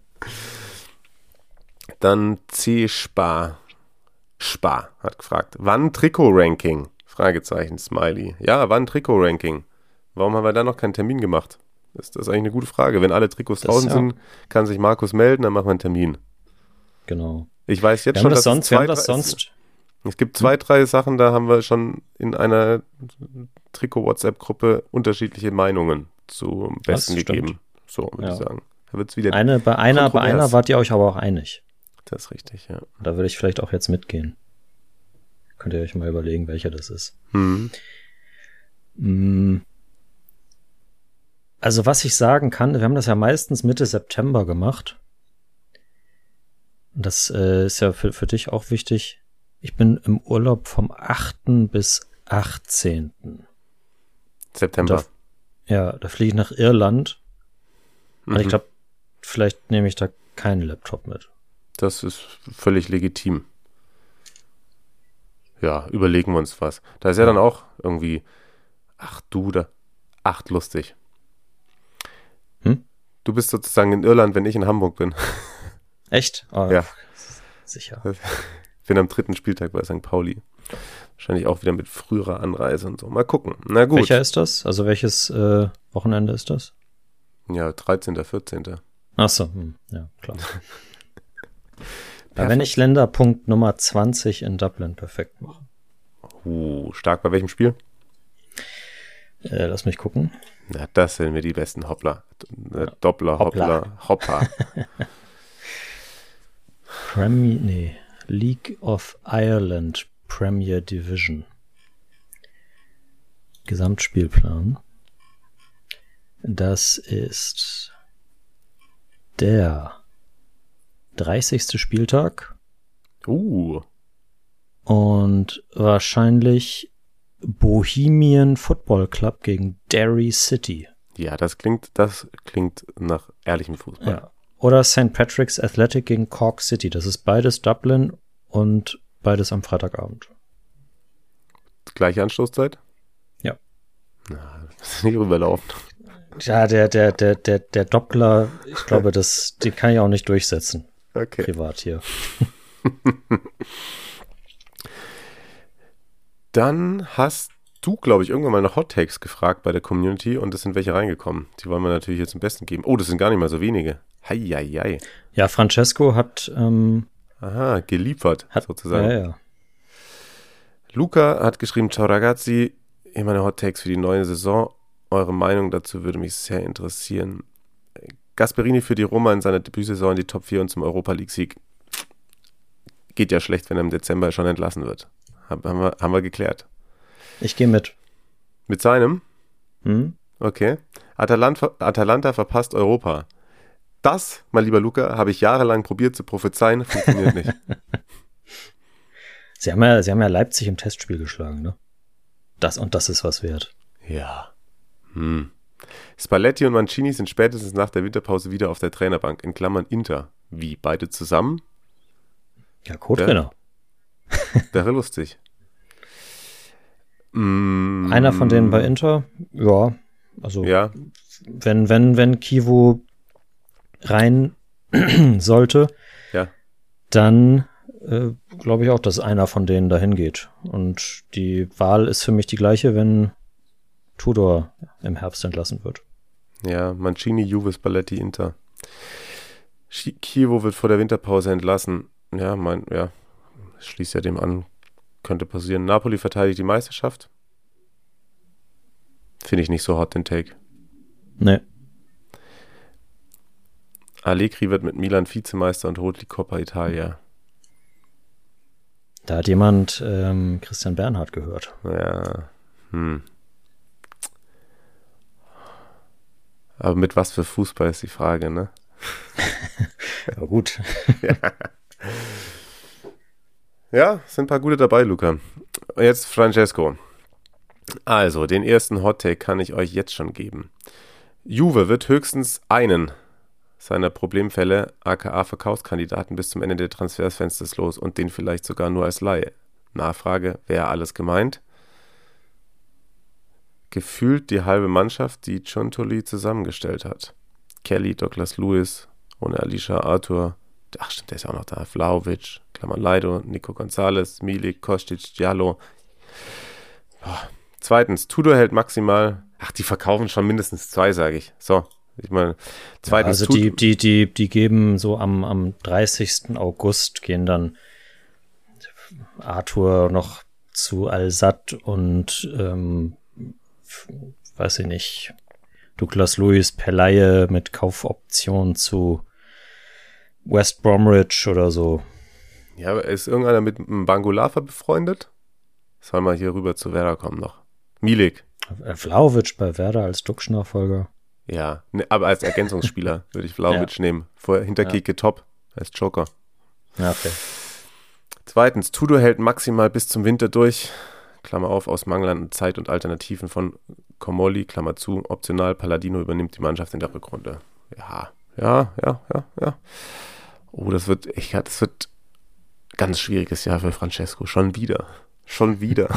D: Dann C. Spar. Spar hat gefragt. Wann Trikot-Ranking? Fragezeichen, Smiley. Ja, wann Trikot-Ranking? Warum haben wir da noch keinen Termin gemacht? Ist das eigentlich eine gute Frage. Wenn alle Trikots
E: Das,
D: draußen
E: ja.
D: sind, kann sich Markus melden, dann machen wir einen Termin.
E: Genau.
D: Ich weiß jetzt
E: Wir
D: schon,
E: haben das
D: dass
E: sonst,
D: es
E: wir
D: zwei,
E: haben das
D: drei,
E: sonst.
D: Es gibt zwei, drei Sachen, da haben wir schon in einer Trikot-WhatsApp-Gruppe unterschiedliche Meinungen zum Besten
E: stimmt.
D: gegeben. So, würde
E: Ja.
D: ich sagen. Da wird es wieder
E: Eine, bei einer, bei
D: kontrovers.
E: einer wart ihr euch aber auch einig.
D: Das ist richtig, ja.
E: Da würde ich vielleicht auch jetzt mitgehen. Könnt ihr euch mal überlegen, welcher das ist.
D: Hm.
E: Mm. Also was ich sagen kann, wir haben das ja meistens Mitte September gemacht. Und das äh, ist ja für, für dich auch wichtig. Ich bin im Urlaub vom achten bis achtzehnten
D: September.
E: Da, ja, da fliege ich nach Irland. Und ich
D: Mhm.
E: glaube, vielleicht nehme ich da keinen Laptop mit.
D: Das ist völlig legitim. Ja, überlegen wir uns was. Da ist ja,
E: Ja.
D: dann auch irgendwie, ach du, da, ach lustig.
E: Hm?
D: Du bist sozusagen in Irland, wenn ich in Hamburg bin.
E: Echt? Oh,
D: Ja.
E: Sicher.
D: Ich bin am dritten Spieltag bei Sankt Pauli. Wahrscheinlich auch wieder mit früherer Anreise und so. Mal gucken. Na gut.
E: Welcher ist das? Also welches äh, Wochenende ist das?
D: Ja, dreizehnter, vierzehnter
E: Ach so, hm, ja, klar. Ja, wenn ich Länderpunkt Nummer zwanzig in Dublin perfekt mache.
D: Uh, stark. Bei welchem Spiel?
E: Äh, lass mich gucken.
D: Na, das sind mir die besten Hoppler. Äh, Doppler,
E: Hoppla.
D: Hoppler, Hopper.
E: Premier, nee, League of Ireland Premier Division. Gesamtspielplan. Das ist der dreißigste Spieltag
D: Uh,
E: und wahrscheinlich Bohemian Football Club gegen Derry City.
D: ja, das klingt, das klingt nach ehrlichem Fußball.
E: Ja. Oder Saint Patrick's Athletic gegen Cork City. Das ist beides Dublin und beides am Freitagabend.
D: Gleiche Anstoßzeit?
E: Ja.
D: Na, das ist nicht rüberlaufen.
E: Ja, der, der, der, der, der Doppler, ich glaube, das, den kann ich auch nicht durchsetzen.
D: Okay.
E: Privat hier.
D: Dann hast du, glaube ich, irgendwann mal nach Hot Takes gefragt bei der Community und es sind welche reingekommen. Die wollen wir natürlich jetzt zum Besten geben. Oh, das sind gar nicht mal so wenige. Heieiei.
E: Ja, Francesco hat, ähm,
D: Aha, geliefert,
E: hat
D: sozusagen.
E: Ja, ja.
D: Luca hat geschrieben, ciao ragazzi, hier meine Hot Takes für die neue Saison. Eure Meinung dazu würde mich sehr interessieren. Gasperini für die Roma in seiner Debütsaison in die Top vier und zum Europa League-Sieg. geht ja schlecht, wenn er im Dezember schon entlassen wird. Haben wir, haben wir geklärt.
E: Ich gehe mit.
D: Mit seinem?
E: Hm?
D: Okay. Atalanta, Atalanta verpasst Europa. Das, mein lieber Luca, habe ich jahrelang probiert zu prophezeien, funktioniert nicht.
E: Sie haben ja, sie haben ja Leipzig im Testspiel geschlagen, ne? Das und das ist was wert.
D: Ja. Hm. Spalletti und Mancini sind spätestens nach der Winterpause wieder auf der Trainerbank, in Klammern Inter. Wie, beide zusammen?
E: Ja, Co-Trainer.
D: Wäre lustig. Mm.
E: Einer von denen bei Inter, ja, also
D: Ja.
E: wenn, wenn, wenn Kivo rein sollte,
D: Ja.
E: dann äh, glaube ich auch, dass einer von denen dahin geht. Und die Wahl ist für mich die gleiche, wenn Tudor im Herbst entlassen wird.
D: Ja, Mancini, Juve, Spalletti, Inter. Chievo wird vor der Winterpause entlassen. Ja, mein, ja, schließt ja dem an. Könnte passieren. Napoli verteidigt die Meisterschaft. Finde ich nicht so hot, den Take.
E: Nee.
D: Allegri wird mit Milan Vizemeister und holt die Coppa Italia.
E: Da hat jemand ähm, Christian Bernhard gehört.
D: Ja, hm. Aber mit was für Fußball ist die Frage, ne?
E: Ja, gut.
D: Ja. Ja, sind ein paar gute dabei, Luca. Jetzt Francesco. Also, den ersten Hot-Take kann ich euch jetzt schon geben. Juve wird höchstens einen seiner Problemfälle, aka Verkaufskandidaten, bis zum Ende des Transferfensters los und den vielleicht sogar nur als Leihe. Nachfrage, wer alles gemeint? Gefühlt die halbe Mannschaft, die Giuntoli zusammengestellt hat. Kelly, Douglas Lewis, ohne Alicia Arthur, ach stimmt, der ist ja auch noch da, Vlahovic, Klammern Leido, Nico Gonzalez, Milik, Kostic, Diallo. Boah. Zweitens, Tudor hält maximal, ach, die verkaufen schon mindestens zwei, sage ich. So, ich meine, zweitens.
E: Ja, also die, die, die, die geben so am, am dreißigsten August gehen dann Arthur noch zu Al-Sadd und ähm, weiß ich nicht, Douglas Lewis per Leihe mit Kaufoption zu West Bromwich oder so.
D: Ja, ist irgendeiner mit einem Bangulafa befreundet? Soll mal hier rüber zu Werder kommen noch. Milik.
E: Vlahovic bei Werder als Duxch-Nachfolger.
D: Ja, ne, aber als Ergänzungsspieler würde ich Vlahovic
E: Ja.
D: nehmen. Vor Hinterkike
E: Ja.
D: top als Joker.
E: Ja, okay.
D: Zweitens, Tudor hält maximal bis zum Winter durch. Klammer auf, aus Mangel an Zeit und Alternativen von Comolli, Klammer zu, optional, Palladino übernimmt die Mannschaft in der Rückrunde. Ja, ja, ja, ja, ja. Oh, das wird, echt, das wird ein ganz schwieriges Jahr für Francesco. Schon wieder. Schon wieder.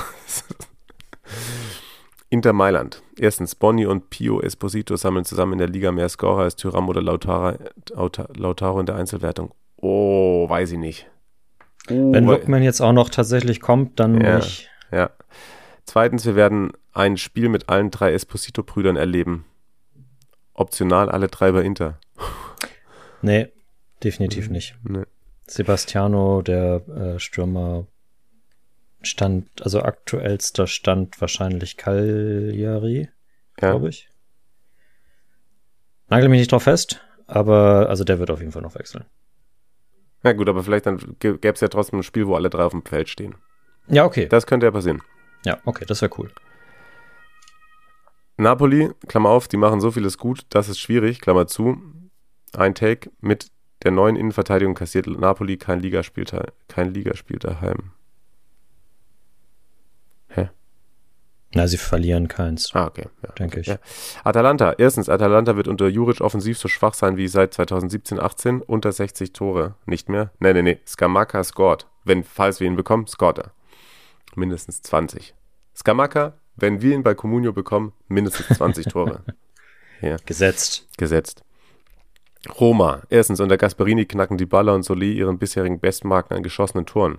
D: Inter Mailand. Erstens, Bonni und Pio Esposito sammeln zusammen in der Liga mehr Scorer als Thuram oder Lautaro, Lautaro in der Einzelwertung. Oh, weiß ich nicht. Oh,
E: Wenn Lookman jetzt auch noch tatsächlich kommt, dann
D: Ja.
E: nicht.
D: Ja. Zweitens, wir werden ein Spiel mit allen drei Esposito-Brüdern erleben. Optional alle drei bei Inter.
E: Nee, definitiv nicht.
D: Nee.
E: Sebastiano, der äh, Stürmer, Stand, also aktuellster Stand wahrscheinlich Cagliari,
D: Ja.
E: glaube ich. Nagel mich nicht drauf fest, aber also der wird auf jeden Fall noch wechseln.
D: Na gut, aber vielleicht dann gäbe es ja trotzdem ein Spiel, wo alle drei auf dem Feld stehen.
E: Ja, okay.
D: Das könnte ja passieren.
E: Ja, okay, das wäre cool.
D: Napoli, Klammer auf, die machen so vieles gut, das ist schwierig, Klammer zu. Ein Take, mit der neuen Innenverteidigung kassiert Napoli kein Ligaspiel, kein Ligaspiel daheim. Hä?
E: Na, sie verlieren keins,
D: Ah, okay. Ja,
E: denke ich.
D: ja. Atalanta, erstens, Atalanta wird unter Juric offensiv so schwach sein wie seit zwanzig siebzehn achtzehn, unter sechzig Tore, nicht mehr. Nee, nee, nee, Scamacca scored. Wenn, falls wir ihn bekommen, scoret er. Mindestens zwanzig. Scamacca, wenn wir ihn bei Comunio bekommen, mindestens zwanzig Tore. Ja.
E: Gesetzt.
D: Gesetzt. Roma. Erstens, unter Gasperini knacken Dybala und Solé ihren bisherigen Bestmarken an geschossenen Toren.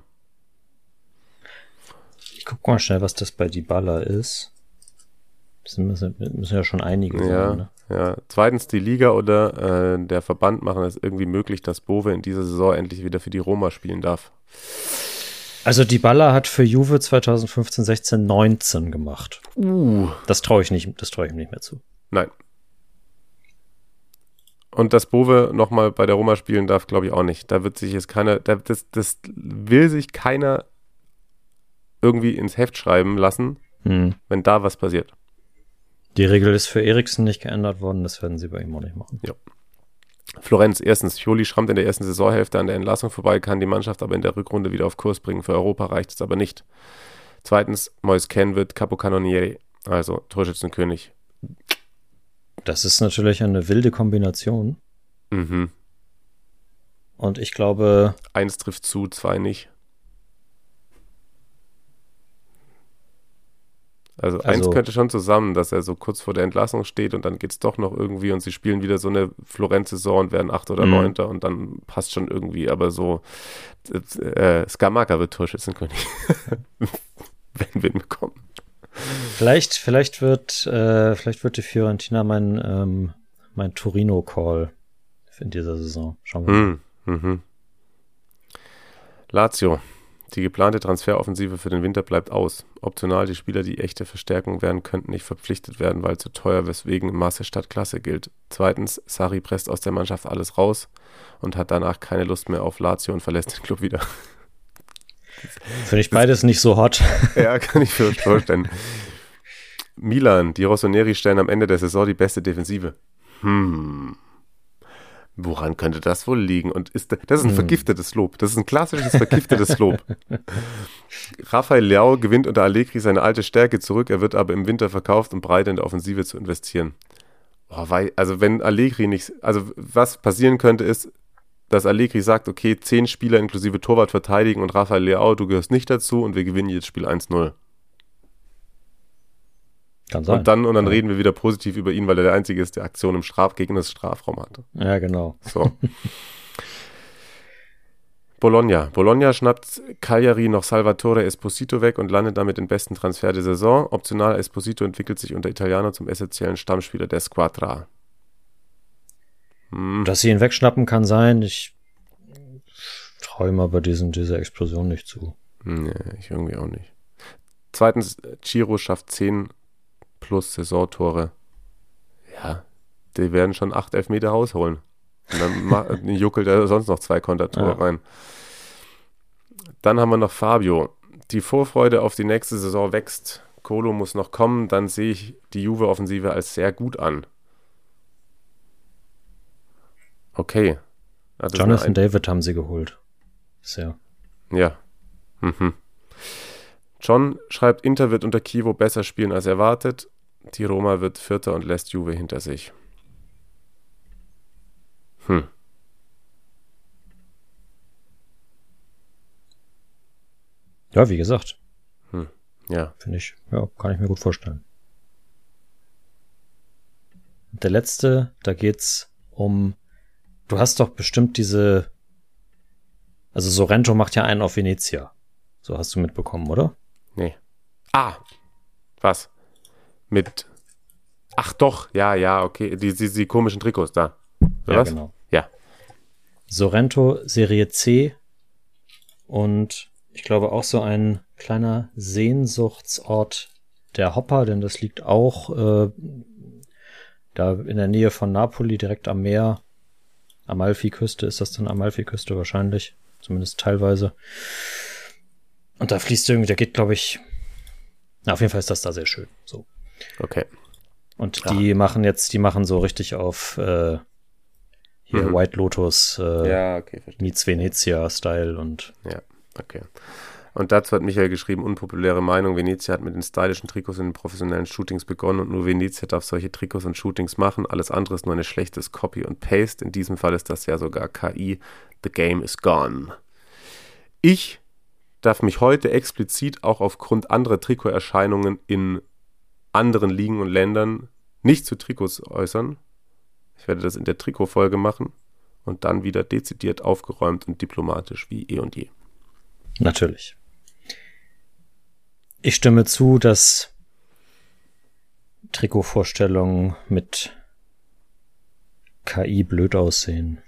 E: Ich guck mal schnell, was das bei Dybala ist. Das müssen, müssen ja schon einige
D: Ja,
E: sein, ne?
D: ja. Zweitens, die Liga oder äh, der Verband machen es irgendwie möglich, dass Bove in dieser Saison endlich wieder für die Roma spielen darf.
E: Also Dybala hat für Juve zwanzig fünfzehn sechzehn neunzehn gemacht.
D: Uh.
E: Das traue ich nicht, das traue ich ihm nicht mehr zu.
D: Nein. Und dass Bove nochmal bei der Roma spielen darf, glaube ich auch nicht. Da wird sich jetzt keiner, da, das, das will sich keiner irgendwie ins Heft schreiben lassen, hm. wenn da was passiert.
E: Die Regel ist für Eriksen nicht geändert worden, das werden sie bei ihm auch nicht machen.
D: Ja. Florenz, erstens, Pioli schrammt in der ersten Saisonhälfte an der Entlassung vorbei, kann die Mannschaft aber in der Rückrunde wieder auf Kurs bringen. Für Europa reicht es aber nicht. Zweitens, Moise Kean wird Capocannoniere, also Torschützenkönig.
E: Das ist natürlich eine wilde Kombination.
D: Mhm.
E: Und ich glaube...
D: Eins trifft zu, zwei nicht. Also, also eins könnte schon zusammen, dass er so kurz vor der Entlassung steht und dann geht es doch noch irgendwie und sie spielen wieder so eine Florenz-Saison und werden Achter oder Neunter mhm. und dann passt schon irgendwie, aber so äh, Scamacca wird Torschützenkönig, wenn wir ihn bekommen.
E: Vielleicht, vielleicht wird, äh, vielleicht wird die Fiorentina mein, ähm, mein Torino-Call in dieser Saison. Schauen wir mal.
D: Mhm. Mhm. Lazio. Die geplante Transferoffensive für den Winter bleibt aus. Optional die Spieler, die echte Verstärkung werden, könnten nicht verpflichtet werden, weil zu teuer, weswegen Masse statt Klasse gilt. Zweitens, Sarri presst aus der Mannschaft alles raus und hat danach keine Lust mehr auf Lazio und verlässt den Club wieder.
E: Finde ich beides nicht so hot.
D: Ja, kann ich mir vorstellen. Milan, die Rossoneri stellen am Ende der Saison die beste Defensive. Hm... Woran könnte das wohl liegen? Und ist das ist ein hm. vergiftetes Lob. Das ist ein klassisches vergiftetes Lob. Rafael Leao gewinnt unter Allegri seine alte Stärke zurück. Er wird aber im Winter verkauft, um breiter in der Offensive zu investieren. Oh, weil, also wenn Allegri nicht, also was passieren könnte ist, dass Allegri sagt, okay, zehn Spieler inklusive Torwart verteidigen und Rafael Leao, du gehörst nicht dazu und wir gewinnen jetzt Spiel eins null.
E: Kann sein.
D: Und dann, und dann
E: ja.
D: reden wir wieder positiv über ihn, weil er der Einzige ist, der Aktion im Straf gegen das Strafraum hatte.
E: Ja, genau.
D: So. Bologna. Bologna schnappt Cagliari noch Salvatore Esposito weg und landet damit den besten Transfer der Saison. Optional Esposito entwickelt sich unter Italiano zum essentiellen Stammspieler der Squadra.
E: Hm. Dass sie ihn wegschnappen, kann sein. Ich traue ihm aber diesen, dieser Explosion nicht zu.
D: Nee, ich irgendwie auch nicht. Zweitens, Ciro schafft zehn plus Saisontore. Ja, die werden schon acht Elfmeter rausholen. Und dann juckelt er sonst noch zwei Kontertore ja. rein. Dann haben wir noch Fabio. Die Vorfreude auf die nächste Saison wächst. Kolo muss noch kommen. Dann sehe ich die Juve-Offensive als sehr gut an. Okay.
E: Jonathan David haben sie geholt. Sehr.
D: Ja. Mhm. John schreibt, Inter wird unter Chievo besser spielen als erwartet. Die Roma wird Vierter und lässt Juve hinter sich. Hm.
E: Ja, wie gesagt.
D: Hm. Ja.
E: Finde ich, ja, kann ich mir gut vorstellen. Der letzte, da geht's um, du hast doch bestimmt diese, also Sorrento macht ja einen auf Venezia. So hast du mitbekommen, oder?
D: Nee. Ah, was? Mit, ach doch, ja, ja, okay, die, die, die komischen Trikots da. Oder
E: ja,
D: was?
E: genau.
D: Ja.
E: Sorrento Serie C und ich glaube auch so ein kleiner Sehnsuchtsort der Hopper, denn das liegt auch äh, da in der Nähe von Napoli, direkt am Meer. Amalfi-Küste ist das dann, Amalfi-Küste wahrscheinlich, zumindest teilweise. Und da fließt irgendwie, da geht, glaube ich, na, auf jeden Fall ist das da sehr schön. So.
D: Okay.
E: Und die ja. machen jetzt, die machen so richtig auf äh, hier mhm. White Lotus äh,
D: ja, okay,
E: meets Venezia-Style und
D: ja, okay. Und dazu hat Michael geschrieben, unpopuläre Meinung, Venezia hat mit den stylischen Trikots in den professionellen Shootings begonnen und nur Venezia darf solche Trikots und Shootings machen. Alles andere ist nur ein schlechtes Copy und Paste. In diesem Fall ist das ja sogar K I. The game is gone. Ich darf mich heute explizit auch aufgrund anderer Trikoterscheinungen in anderen Ligen und Ländern nicht zu Trikots äußern. Ich werde das in der Trikotfolge machen und dann wieder dezidiert aufgeräumt und diplomatisch wie eh und je.
E: Natürlich. Ich stimme zu, dass Trikotvorstellungen mit K I blöd aussehen.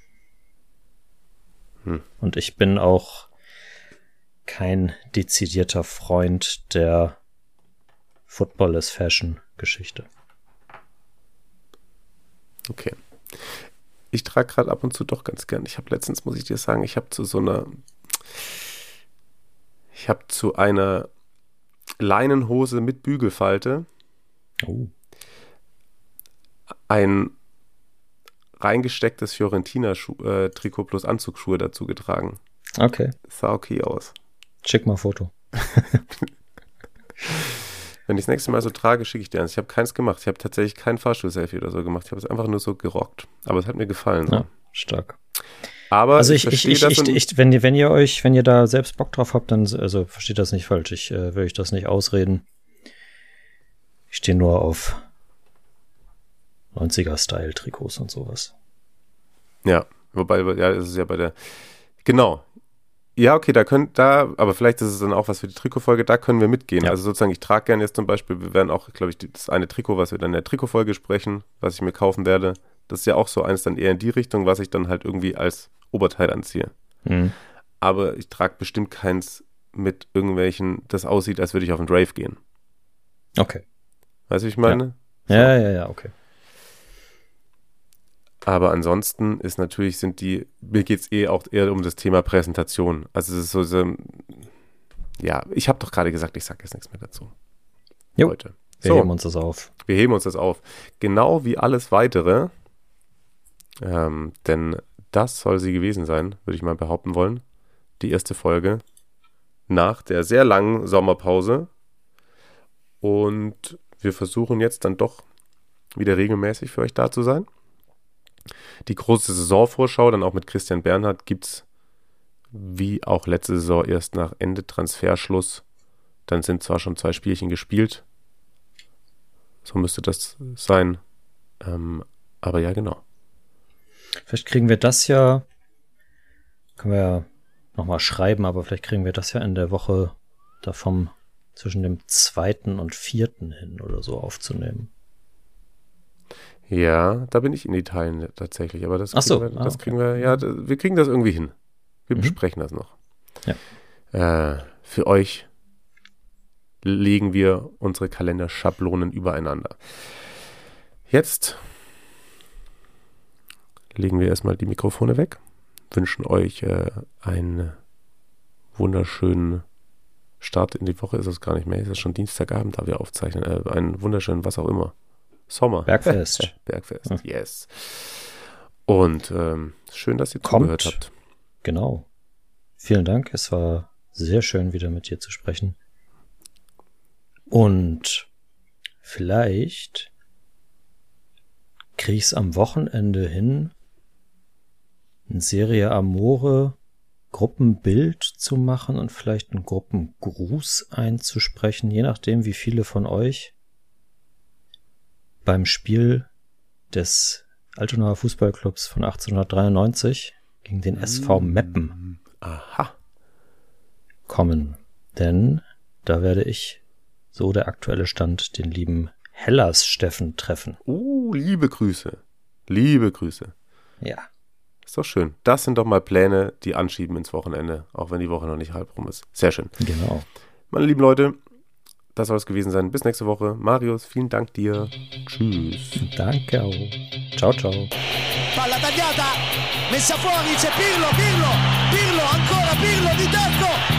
E: Hm. Und ich bin auch kein dezidierter Freund der Football is Fashion Geschichte.
D: Okay. ich trage gerade ab und zu doch ganz gern. Ich habe letztens, muss ich dir sagen, ich habe zu so einer, ich habe zu einer Leinenhose mit Bügelfalte
E: Oh.
D: ein reingestecktes Fiorentina-Trikot plus Anzugsschuhe dazu getragen.
E: Okay.
D: Sah okay aus.
E: Schick mal ein Foto.
D: Wenn ich das nächste Mal so trage, schicke ich dir eins. Ich habe keins gemacht. Ich habe tatsächlich kein Fahrstuhl-Selfie oder so gemacht. Ich habe es einfach nur so gerockt. Aber es hat mir gefallen. So.
E: Ja, stark.
D: Aber
E: Also ich, ich,
D: verstehe
E: ich,
D: das
E: ich,
D: und-
E: ich, wenn ihr, wenn ihr euch, wenn ihr da selbst Bock drauf habt, dann, also versteht das nicht falsch. Ich äh, will euch das nicht ausreden. Ich stehe nur auf neunziger-Style-Trikots und sowas.
D: Ja, wobei, ja, das ist ja bei der, genau. Ja, okay, da könnt, da, aber vielleicht ist es dann auch was für die Trikotfolge, da können wir mitgehen.
E: Ja.
D: Also sozusagen, ich trage gerne jetzt zum Beispiel, wir werden auch, glaube ich, das eine Trikot, was wir dann in der Trikotfolge sprechen, was ich mir kaufen werde, das ist ja auch so eins dann eher in die Richtung, was ich dann halt irgendwie als Oberteil anziehe.
E: Mhm.
D: Aber ich trage bestimmt keins mit irgendwelchen, das aussieht, als würde ich auf einen Rave gehen.
E: Okay.
D: Weißt du, wie ich meine?
E: Ja, ja, ja, okay.
D: Aber ansonsten ist natürlich, sind die, mir geht es eh auch eher um das Thema Präsentation. Also es ist so, so ja, ich habe doch gerade gesagt, ich sage jetzt nichts mehr dazu.
E: Jo,
D: Heute.
E: wir
D: So,
E: heben uns das auf.
D: wir heben uns das auf. Genau wie alles weitere, ähm, denn das soll sie gewesen sein, würde ich mal behaupten wollen. Die erste Folge nach der sehr langen Sommerpause. Und wir versuchen jetzt dann doch wieder regelmäßig für euch da zu sein. Die große Saisonvorschau, dann auch mit Christian Bernhard, gibt es wie auch letzte Saison erst nach Ende Transferschluss. Dann sind zwar schon zwei Spielchen gespielt. So müsste das sein. Ähm, aber ja, genau.
E: Vielleicht kriegen wir das ja, können wir ja nochmal schreiben, aber vielleicht kriegen wir das ja in der Woche da vom zwischen dem zweiten und vierten hin oder so aufzunehmen.
D: Ja, da bin ich in Italien tatsächlich, aber das
E: Ach so,
D: kriegen wir,
E: ah,
D: das
E: okay.
D: kriegen wir, ja, da- wir kriegen das irgendwie hin. Wir
E: Mhm.
D: besprechen das noch.
E: Ja.
D: Äh, für euch legen wir unsere Kalenderschablonen übereinander. Jetzt legen wir erstmal die Mikrofone weg, wünschen euch äh, einen wunderschönen Start in die Woche, ist es gar nicht mehr, ist es schon Dienstagabend, da wir aufzeichnen, äh, einen wunderschönen, was auch immer. Sommer.
E: Bergfest.
D: Bergfest,
E: Hm.
D: yes. Und ähm, schön, dass ihr
E: Kommt.
D: zugehört habt.
E: Genau. Vielen Dank. Es war sehr schön, wieder mit dir zu sprechen. Und vielleicht kriege ich es am Wochenende hin, ein Serie Amore Gruppenbild zu machen und vielleicht einen Gruppengruß einzusprechen, je nachdem, wie viele von euch beim Spiel des Altonaer Fußballclubs von achtzehnhundertdreiundneunzig gegen den S V Meppen
D: Aha.
E: kommen. Denn da werde ich, so der aktuelle Stand, den lieben Hellas Steffen treffen.
D: Uh, liebe Grüße. Liebe Grüße.
E: Ja.
D: Ist doch schön. Das sind doch mal Pläne, die anschieben ins Wochenende, auch wenn die Woche noch nicht halb rum ist. Sehr schön.
E: Genau.
D: Meine lieben Leute, das soll es gewesen sein. Bis nächste Woche. Marius, vielen Dank dir. Tschüss.
E: Danke auch. Ciao, ciao.
A: Palla tagliata, messa fuori, c'è Pirlo, Pirlo, Pirlo, ancora Pirlo di tacco,